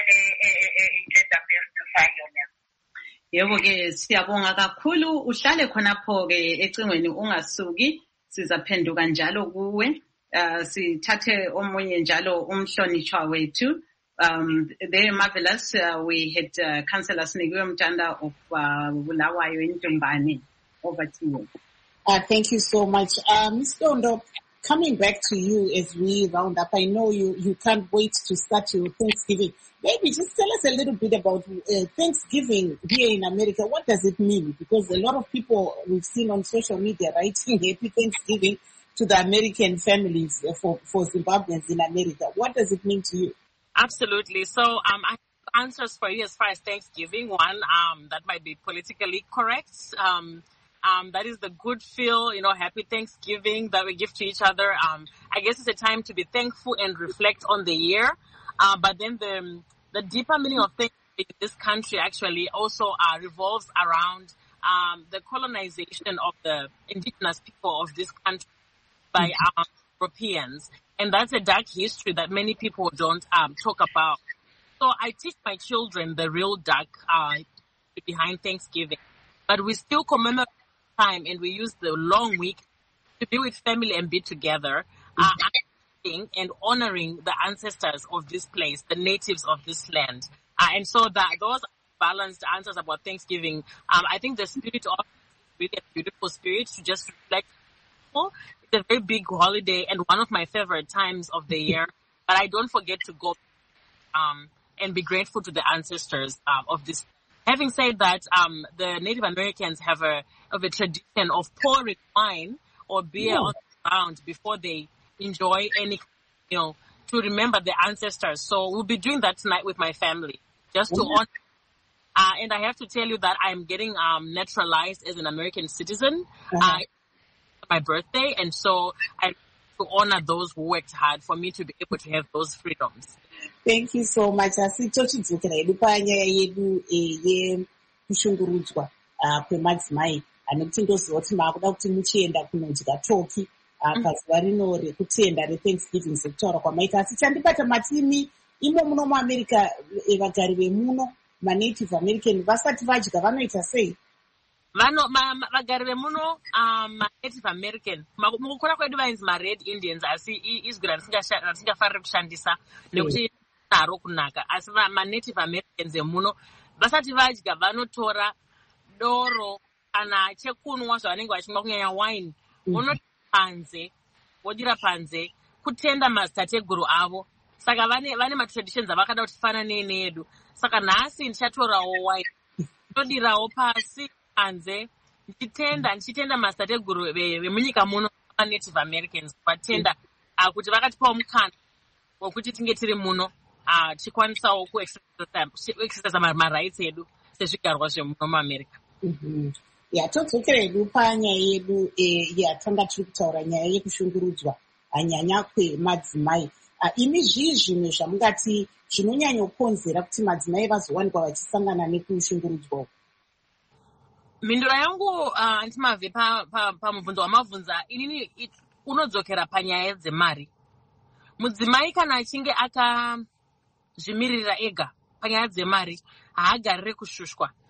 ele-gender based violence. Yebo ke siyabonga kakhulu uhlale khonapho ke ecingweni ungasuki sizaphenduka njalo kuwe uh, sithathe omunye njalo umhlonishwa wethu um they marvelous uh, we had uh, Councillor Sinikiwe Mtanda of uh, Bulawayo Ntumbane. Over to you. Uh, thank you so much. Uh, Miz Tondo, coming back to you as we round up, I know you, you can't wait to start your Thanksgiving. Maybe just tell us a little bit about uh, Thanksgiving here in America. What does it mean? Because a lot of people we've seen on social media writing Happy Thanksgiving to the American families for, for Zimbabweans in America. What does it mean to you? Absolutely. So um, I have answers for you as far as Thanksgiving. One, um, that might be politically correct. Um, um, that is the good feel, you know, happy Thanksgiving that we give to each other. Um, I guess it's a time to be thankful and reflect on the year. Uh, but then the the deeper meaning of Thanksgiving in this country actually also uh, revolves around um, the colonization of the indigenous people of this country by um, Europeans. And that's a dark history that many people don't um, talk about. So I teach my children the real dark uh, behind Thanksgiving. But we still commemorate time and we use the long week to be with family and be together. Uh, and honoring the ancestors of this place, the natives of this land. Uh, and so that those balanced answers about Thanksgiving, um, I think the spirit of really a beautiful spirit to just reflect. It's a very big holiday and one of my favorite times of the year. But I don't forget to go um, and be grateful to the ancestors um, of this. Having said that, um, the Native Americans have a of a tradition of pouring wine or beer yeah. on the ground before they enjoy any, you know, to remember the ancestors. So we'll be doing that tonight with my family, just to honor. Uh, and I have to tell you that I'm getting um, naturalized as an American citizen. Uh-huh. Uh, my birthday, and so I to honor those who worked hard for me to be able to have those freedoms. Thank you so much. Asitochidzokera yedu panyaya yedu yekushungurudzwa kwemadzimai anokuti ndoziva kuti maakuda kuti muchienda kunodya toki pazuva rino rekutenda rethanksgiving sekutaura kwamaita. Asi chandibata matimi imo muno muamerica vagari vemuno manative american vasati vadya vanoita sei? Vano vagari vemuno manative american mukukura kwedu vainzi mared indians, asi izwi ratingafariri kushandisa nekuti naro kunaka. Asi manative americans emuno vasati vadya vanotora doro kana chekunwa zvavanenge vachimwa kunyanya wine vonoti panze vodira panze kutenda madzitateguru avo. Saka vane vane matraditions avakada kuti fanane needu. Saka nhasi ndichatorawo wine ndodirawo pasi panze ndichitenda ndichitenda madzitateguru vemunyika muno native americans vatenda kuti vakatipawo mukana wokuti tinge tiri muno tichikwanisawo kuexercise marights edu sezvigarwa zvemuno muamerica. Ya todzokera hedu panyaya yedu yatanga tiri kutaura nyaya yekushungurudzwa nyanya kwemadzimai. Imi zvii zvimwe zvamungati zvinonyanyokonzera kuti madzimai vazowanikwa vachisangana nekushungurudzwa? Mhinduro yangu ndimabve pamubvunzo wamabvunza inini unodzokera panyaya dzemari. Mudzimai kana achinge akazvimiririra ega panyaya dzemari haagariri kushushwa.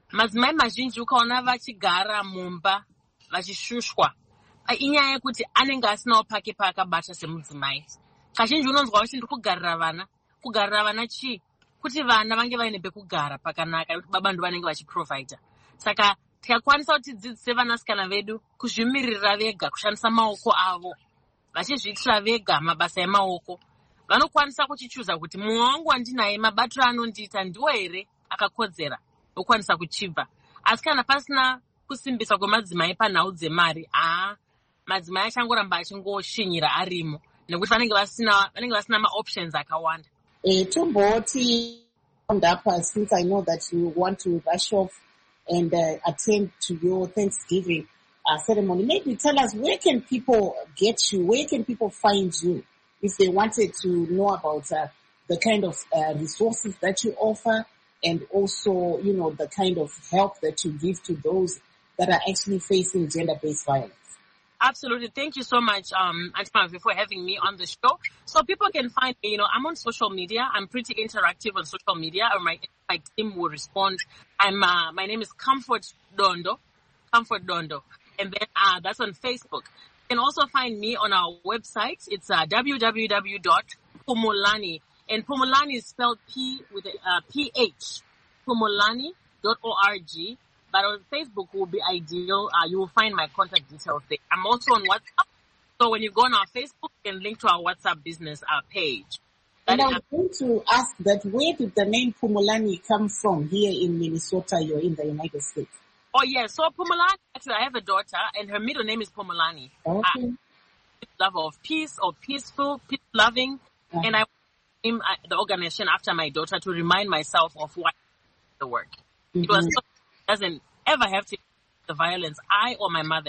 madzimai mazhinji ukaona vachigara mumba vachishushwa inyaya yekuti anenge asinawo pake paakabata semudzimai. Kazhinji unonzwa kuti ndiri kugarira vana. Kugarira vana chii? Kuti vana vange vaine pekugara pakanaka kuti baba ndo vanenge vachiprovida. Saka tikakwanisa kuti tidzidzise vanasikana vedu kuzvimiririra vega, kushandisa maoko avo, vachizviitira vega mabasa emaoko, vanokwanisa kuchichuza kuti mumwe wangu wandinaye mabatiro anondiita ndiwo here akakodzera okwanisa kuchibva. Asi kana pasina kusimbisa kwemadzimai panhau dzemari, aa madzimai achangoramba achingoshinyira arimo nekuti vanenge vasina vanenge vasina ma-options akawanda. Eh, tomboti up, since I know that you want to rush off and uh, attend to your Thanksgiving uh, ceremony, maybe tell us, where can people get you? Where can people find you if they wanted to know about uh, the kind of uh, resources that you offer and also, you know, the kind of help that you give to those that are actually facing gender-based violence? Absolutely. Thank you so much, um, Auntie Mavi, for having me on the show. So people can find me, you know, I'm on social media. I'm pretty interactive on social media, or my, my team will respond. I'm, uh, my name is Comfort Dondo, Comfort Dondo. And then, uh, that's on Facebook. You can also find me on our website. It's, uh, w w w dot pumulani. And Pumulani is spelled P with a, uh, P H, pumulani dot org. But on Facebook will be ideal. Uh, you will find my contact details there. I'm also on WhatsApp. So when you go on our Facebook, you can link to our WhatsApp business uh, page. And I was going to ask that, where did the name Pumulani come from here in Minnesota? You're in the United States. Oh, yeah. So Pumulani, actually, I have a daughter, and her middle name is Pumulani. Okay. Uh, lover of peace or peaceful, peace-loving. Uh-huh. And I named the organization after my daughter to remind myself of what the work. Mm-hmm. It was so doesn't ever have to the violence I or my mother.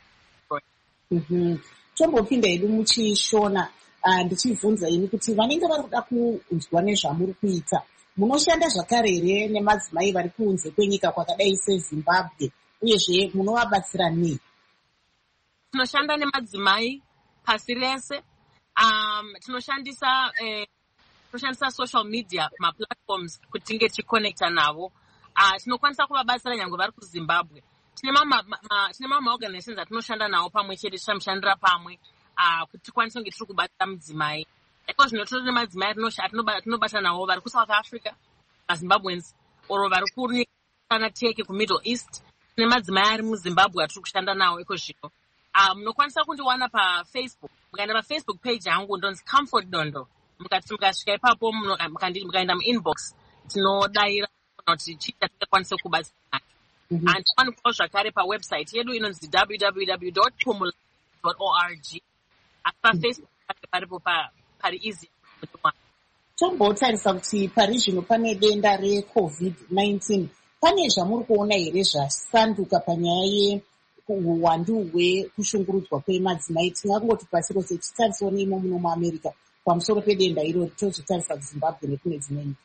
Mhm. Tombopinda edu muchishona ndichibvunza ini kuti vanenge vari kuda kunzwa nezvamuri kuita, munoshanda zvakare here nemadzimai vari kunze kwenyika kwakadai seZimbabwe, uyezve munovabatsira nei? Tinoshanda nemadzimai pasi rese. Um, tinoshandisa eh, tinoshandisa social media maplatforms kuti tinge tichiconnecta navo. Uh, tinokwanisa kuvabatsira nyange vari kuZimbabwe. Tine mama ma, tine mama organizations atinoshanda nawo pamwe chete, tichamushandira pamwe uh, kuti tikwanise kunge tiri kubatsira mudzimai. Iko zvino tiri nemadzimai atinobata nawo vari kuSouth Africa, vaZimbabweans, oro vari kunyika teke kuMiddle East. Tine madzimai ari muZimbabwe atiri kushanda nawo iko zvino. Uh, munokwanisa kundiwana paFacebook. Mukaenda paFacebook page yangu ndonzi Comfort Dondo. Mukati mukasvika ipapo mukaenda muinbox, tinodaira kuti chita tikwanise kubatsira. Mm-hmm. And tiwanikwawo zvakare pawebsite yedu inonzi w w w dot pumulani dot org. Asi paFacebook paripo pari easy. Tombotarisa kuti pari zvino pane denda reCovid nineteen. Pane zvamuri kuona here zvasanduka panyaya uwandu hwekushungurudzwa kwemadzimai? Tingangoti pasi rose titarisawo neimo muno muAmerica pamusoro pedenda irori, tozotarisa kuZimbabwe nekune dzimwe nyika.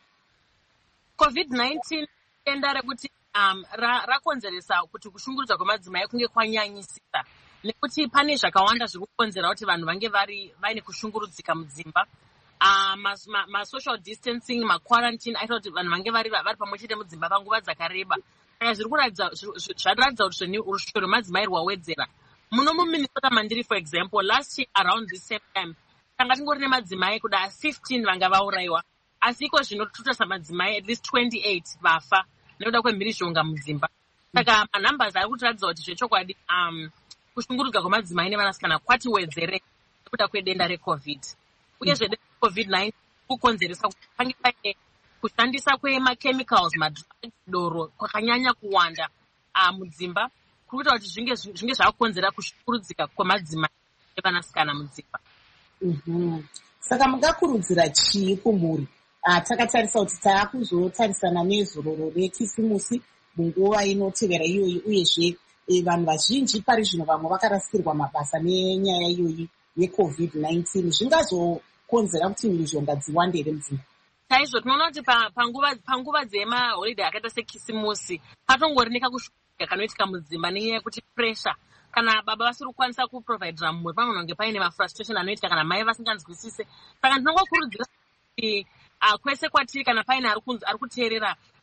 COVID nineteen denda rekuti um, rakonzeresa ra kuti kushungurudzwa kwemadzimai kunge kwanyanyisisa, nekuti pane zvakawanda zviri kukonzera kuti vanhu vange vari vaine kushungurudzika mudzimba. Uh, ma, ma, ma social distancing, ma quarantine aita kuti vanhu vange vari vari pamwe chete mudzimba panguva dzakareba. Saka zviri kuratidza zvatiratidza kuti rusviko rwemadzimai rwawedzera. Muno muMinnesota mandiri, for example, last year around this same time tanga tingori nemadzimai kuda fifteen vanga vaurayiwa, asi iko zvino tutasa madzimai at least twenty-eight vafa nekuda kwemhirizhonga mudzimba. Saka manumbers ari kutiratidza kuti zvechokwadi um, kushungurudzwa kwemadzimai nevanasikana kwati wedzere nekuda kwedenda reCovid. Uyezve denda reCovid nineteen kukonzeresa kuti pange paine kushandisa kwemachemicals, madrugs, doro kwakanyanya kuwanda uh, mudzimba, kuita kuti zvinge zvinge zvakonzera kushungurudzika kwemadzimai nevanasikana mudzimba. Mhm. Saka mungakurudzira chii kumhuri? Uh, takatarisa kuti taakuzotarisana nezororo rekisimusi munguva inotevera iyoyi, uyezve e, vanhu vazhinji pari zvino vamwe vakarasikirwa mabasa nenyaya iyoyi yeCovid nineteen. Zvingazokonzera kuti mhirizhonga dziwande here mudzimba? Chaizvo tinoona kuti panguva panguva dzemaholiday akaita sekisimusi patongori nekakushungurudzika kanoitika mudzimba nenyaya yekuti pressure. Kana baba vasiri kukwanisa kuprovidera mumwe, panonge paine mafrustration anoitika kana mai vasinganzwisise. Saka ndinongokurudzira kuti uh, kwese kwatiri kana paine ari kuteerera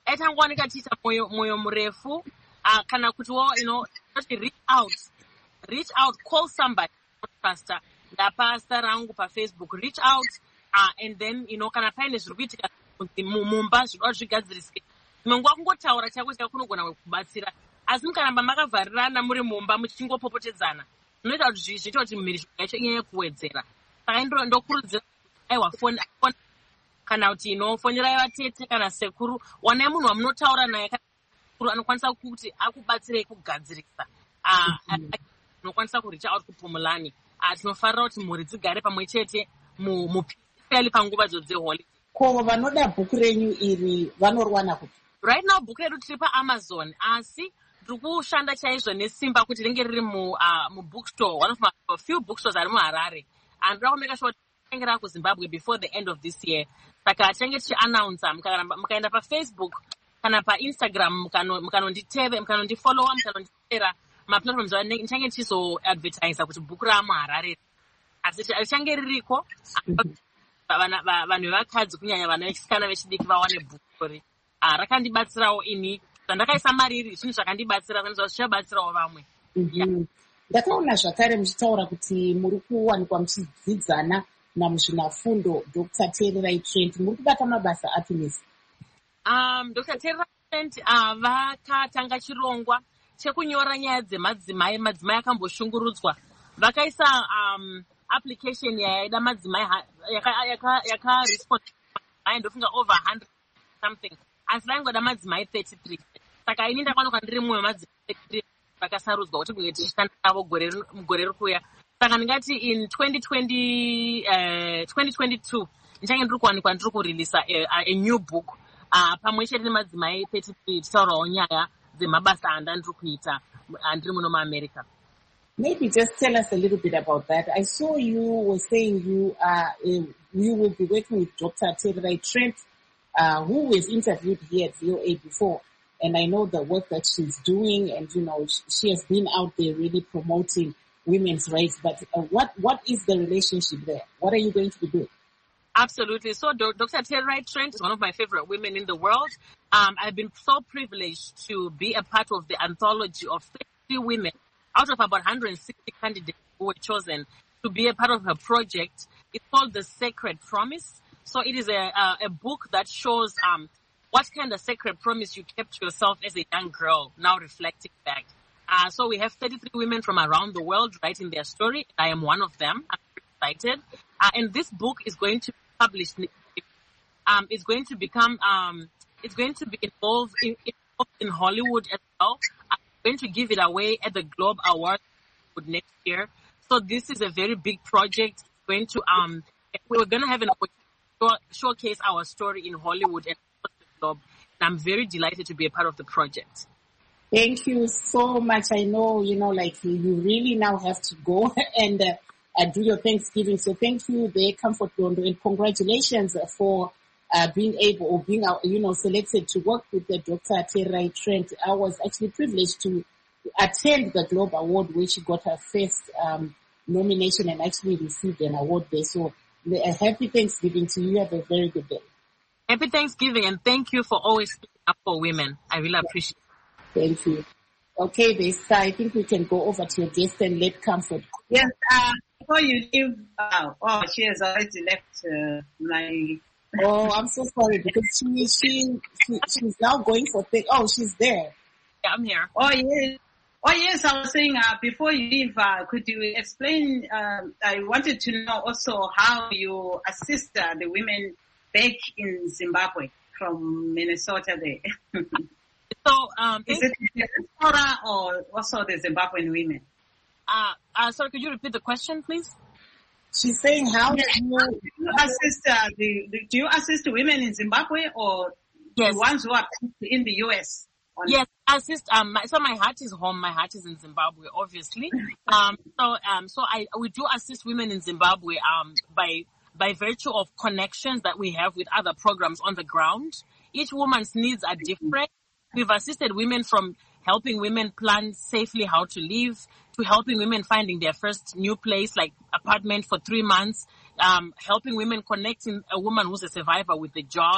aitangowanika tiita moyo moyo murefu uh, kana kutiwo you know reach out reach out call somebody pastor ndapa star rangu paFacebook reach out uh, and then you know kana paine zviri kuitika mumba zvido zvigadziriske munguva kungotaura chako chako kunogona kubatsira asi mukaramba makavharirana muri mumba muchingopopotedzana zvinoita kuti zviite kuti mhiri yacho inyanye kuwedzera saka ndo ndokurudzira aiwa foni kana kuti inofonyerai vatete kana sekuru wanai munhu wamunotaura naye sekuru anokwanisa kuti akubatsirei kugadzirisa unokwanisa kuricha out kupumulani tinofarira kuti mhuri dzigare pamwe chete mupeli panguva dzo dzeholiday. Ko vanoda bhuku renyu iri vanorwana kuti right now bhuku redu tiri paAmazon asi tiri kushanda chaizvo nesimba kuti ringe riri mubookstore one of my few bookstores ari muHarare and ndoda kumeka sure tengera kuZimbabwe before the end of this year saka tinenge tichiannounce mukaenda paFacebook kana paInstagram mukanonditeve mukanondifollowa mukanonditera maplatforms ndichange tichizoadvertisa kuti bhuku ramuHarare asi richange ririko vanhu vevakadzi kunyanya vana vechisikana vechidiki vawane bhuku ri rakandibatsirawo ini zvandakaisa mari iri zvinhu zvakandibatsira zvanizva zvichabatsirawo vamwe. Ndakaona zvakare muchitaura kuti muri kuwanikwa muchidzidzana namuzvinafundo Doctor Tererai Trent muri kubata mabasa api nesi? Um, Doctor Tererai Trent uh, vakatanga chirongwa chekunyora nyaya dzemadzimai madzimai akamboshungurudzwa vakaisa um, application yaida madzimai yakarespond ndofunga over one hundred something asi vaingoda madzimai thirty-three saka ini ndakwanuka ndiri mumwe madzimai thirty-three vakasarudzwa kuti kunge tichishanda navo gore riri kuuya saka ndingati in twenty twenty, uh, twenty twenty-two ndichange ndiri kuwanikwa ndiri kureleasa a, a new book uh, pamwe chete nemadzimai thirty-three tichaurawo nyaya dzemabasa anda ndiri kuita andiri muno muAmerica. Maybe just tell us a little bit about that. I saw you were saying you are uh, you will be working with Doctor Tererai Trent, uh, who we've interviewed here at V O A before, and I know the work that she's doing, and you know she has been out there really promoting women's rights. But uh, what what is the relationship there? What are you going to be doing? Absolutely. So Doctor Tererai Trent is one of my favorite women in the world. Um, I've been so privileged to be a part of the anthology of thirty women out of about one hundred sixty candidates who were chosen to be a part of her project. It's called The Sacred Promise. So it is a, a, a book that shows um, what kind of sacred promise you kept to yourself as a young girl, now reflecting back. Uh, so we have thirty-three women from around the world writing their story. I am one of them. I'm very excited. Uh, and this book is going to be published. Um, it's going to become, um, it's going to be involved in, involved in Hollywood as well. I'm going to give it away at the Globe Awards next year. So this is a very big project. It's going to, um, we're going to have an opportunity to showcase our story in Hollywood and the Globe. And I'm very delighted to be a part of the project. Thank you so much. I know, you know, like you really now have to go and uh, uh, do your Thanksgiving. So thank you, the Comfort Londo, and congratulations for uh, being able or being, uh, you know, selected to work with the Doctor Tererai Trent. I was actually privileged to attend the Globe Award where she got her first um, nomination and actually received an award there. So a happy Thanksgiving to you. Have a very good day. Happy Thanksgiving, and thank you for always speaking up for women. I really appreciate it. Thank you. Okay, Vesta, I think we can go over to your guest and let Comfort. Yes, uh, before you leave, uh, oh, she has already left uh, my... Oh, I'm so sorry because she, she, she she's now going for things. Oh, she's there. Yeah, I'm here. Oh, yes. Oh, yes, I was saying, uh, before you leave, uh, could you explain, um, I wanted to know also how you assist uh, the women back in Zimbabwe from Minnesota there. So, um, is it the diaspora or also the Zimbabwean women? Uh, uh, sorry, could you repeat the question, please? She's saying how yes. do, you, do you assist uh, the, the do you assist women in Zimbabwe or yes. the ones who are in the U S? Yes, assist. Um, my, so my heart is home. My heart is in Zimbabwe, obviously. Um, so um, so I we do assist women in Zimbabwe um by by virtue of connections that we have with other programs on the ground. Each woman's needs are different. We've assisted women from helping women plan safely how to live, to helping women finding their first new place, like apartment for three months, um, helping women connecting a woman who's a survivor with a job,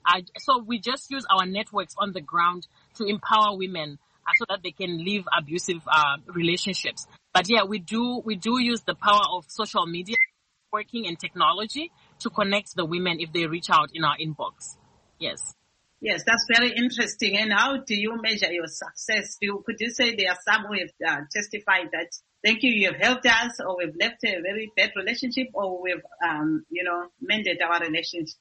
Uh, so we just use our networks on the ground to empower women uh, so that they can leave abusive uh, relationships. But yeah, we do we do use the power of social media, working and technology to connect the women if they reach out in our inbox. Yes. Yes, that's very interesting. And how do you measure your success? Do you, could you say there are some who have uh, testified that, thank you, you have helped us, or we've left a very bad relationship, or we've, um, you know, mended our relationship?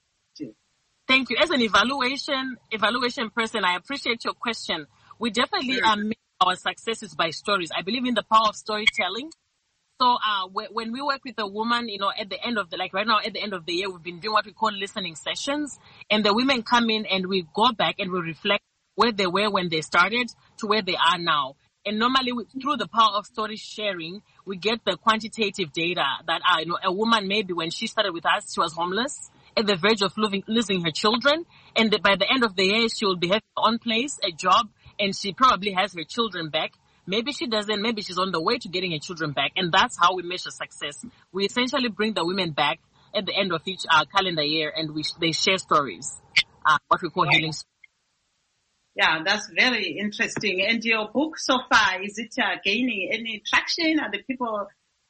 Thank you. As an evaluation evaluation person, I appreciate your question. We definitely Sure. um, make our successes by stories. I believe in the power of storytelling. So uh, when we work with a woman, you know, at the end of the, like right now, at the end of the year, we've been doing what we call listening sessions. And the women come in and we go back and we reflect where they were when they started to where they are now. And normally we, through the power of story sharing, we get the quantitative data that, uh, you know, a woman maybe when she started with us, she was homeless, at the verge of losing, losing her children. And the, by the end of the year, she will be having her own place, a job, and she probably has her children back. Maybe she doesn't. Maybe she's on the way to getting her children back. And that's how we measure success. We essentially bring the women back at the end of each uh, calendar year, and we they share stories, uh, what we call healing stories. Yeah, that's very interesting. And your book so far, is it uh, gaining any traction? Are the people,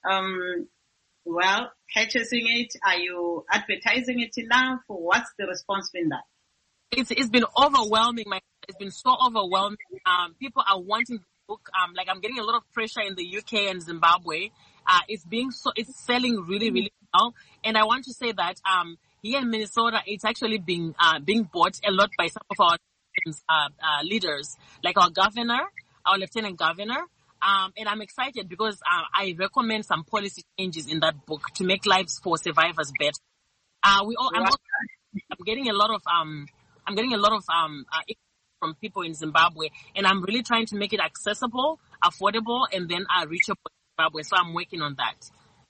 um, well, purchasing it? Are you advertising it enough? What's the response been like? It's it's been overwhelming. My it's been so overwhelming. Um, people are wanting the book. Um, like I'm getting a lot of pressure in the U K and Zimbabwe. Uh, it's being so it's selling really really well. And I want to say that um here in Minnesota, it's actually being uh being bought a lot by some of our uh, uh leaders, like our governor, our lieutenant governor. Um, and I'm excited because uh, I recommend some policy changes in that book to make lives for survivors better. Uh, we all I'm, also, I'm getting a lot of um. I'm getting a lot of um uh, from people in Zimbabwe, and I'm really trying to make it accessible, affordable, and then uh, reachable in Zimbabwe. So I'm working on that.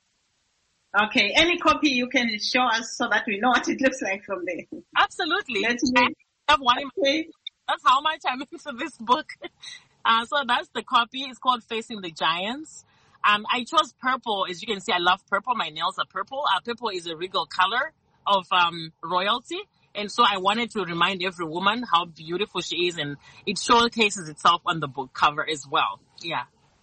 Okay, any copy you can show us so that we know what it looks like from there. Absolutely. Let's I have one in my, okay. That's how much I'm into this book. Uh, so that's the copy. It's called Facing the Giants. Um, I chose purple. As you can see, I love purple. My nails are purple. Uh, purple is a regal color of um royalty. And so I wanted to remind every woman how beautiful she is, and it showcases itself on the book cover as well. Yeah.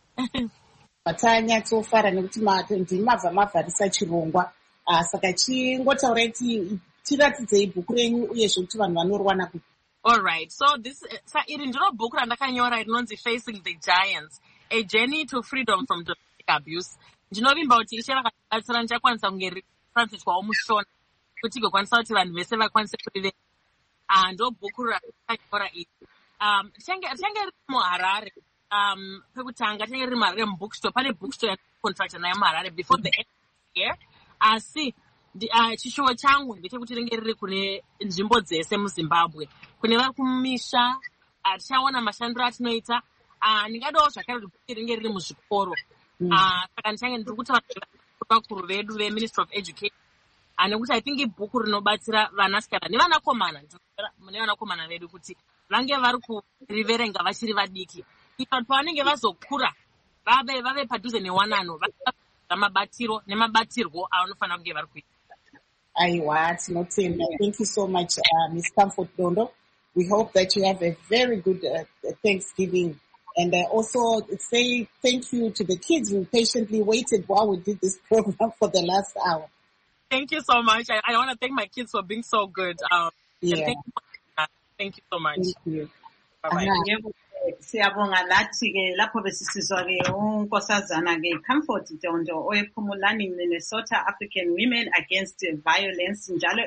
Matanyatsofara nekuti ndimabva mavharisa chirongwa saka chingotaurai kuti tiratidzei bhuku renyu uyezve kuti vanhu vanoriwana kuti. All right. So this so iri ndiro bhuku randakanyora rinonzi Facing the Giants, a journey to freedom from domestic abuse. Ndinovimba kuti ishe rakatibatsira ndichakwanisa kunge rifranciswawo mushona kuti igokwanisa kuti vanhu vese vakwanise kuriverenga. Ah, ndo bhuku rakanyora iri. Um, richange riri muHarare. Um, pekutanga richange riri muHarare mubookstore. Pane bookstore yakontracta nayo muHarare before the end of the year. Asi uh, chishuwo changu ndechekuti ringe riri kune nzvimbo dzese muZimbabwe. Kune vari kumisha, uh, tichaona mashandiro atinoita. Uh, ndingadawo zvakare kuti ringe riri muzvikoro. Uh, saka ndichange ndiri kuti vakuru vedu veMinistry of Education. Nekuti I think ibhuku rinobatsira vanasikana nevanakomana nevanakomana vedu kuti vange vari kuriverenga vachiri vadiki. Ipa pavanenge vazokura vave vave padhuze newanano vamabatiro nemabatirwo avanofanira kunge vari kuita. Aiwa, tinotenda. Thank you so much, uh, Miz Comfort Dondo. We hope that you have a very good uh, Thanksgiving. And uh, also say thank you to the kids who patiently waited while we did this program for the last hour. Thank you so much. I, I want to thank my kids for being so good. Um, yeah. Thank you, thank you so much. Thank you. Bye-bye. Siyabonga lathi ke lapho besisizwa ke unkosazana ke Comfort Dondo oyephumulani Minnesota African Women Against Violence njalo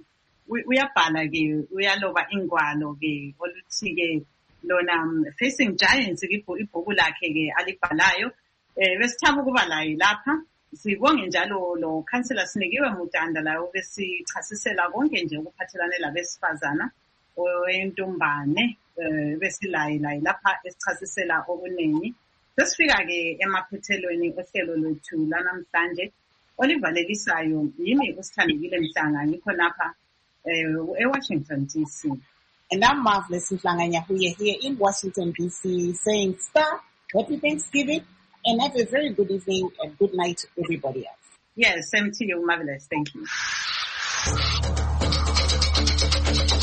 uyabhala ke uyaloba ingwalo ke oluthi ke lona Facing Giants ke ibhuku lakhe ke alibhalayo eh besithaba ukuba layo lapha. Sibonge njalo lo councillor Sinikiwe Mutanda lawo besichasisela konke nje ukuphathelane labesifazana oyentombane besilayi layi lapha esichasisela okuningi. Sesifika ke emaphethelweni ohlelo lwethu lanamhlanje olivalelisayo yimi usithandekile Mhlanga ngikho lapha eWashington D C. And I'm Marvelous Mhlanga Nyahuye here in Washington D C saying star, happy Thanksgiving. And have a very good evening and good night to everybody else. Yes, same to you, Marvelous. Thank you.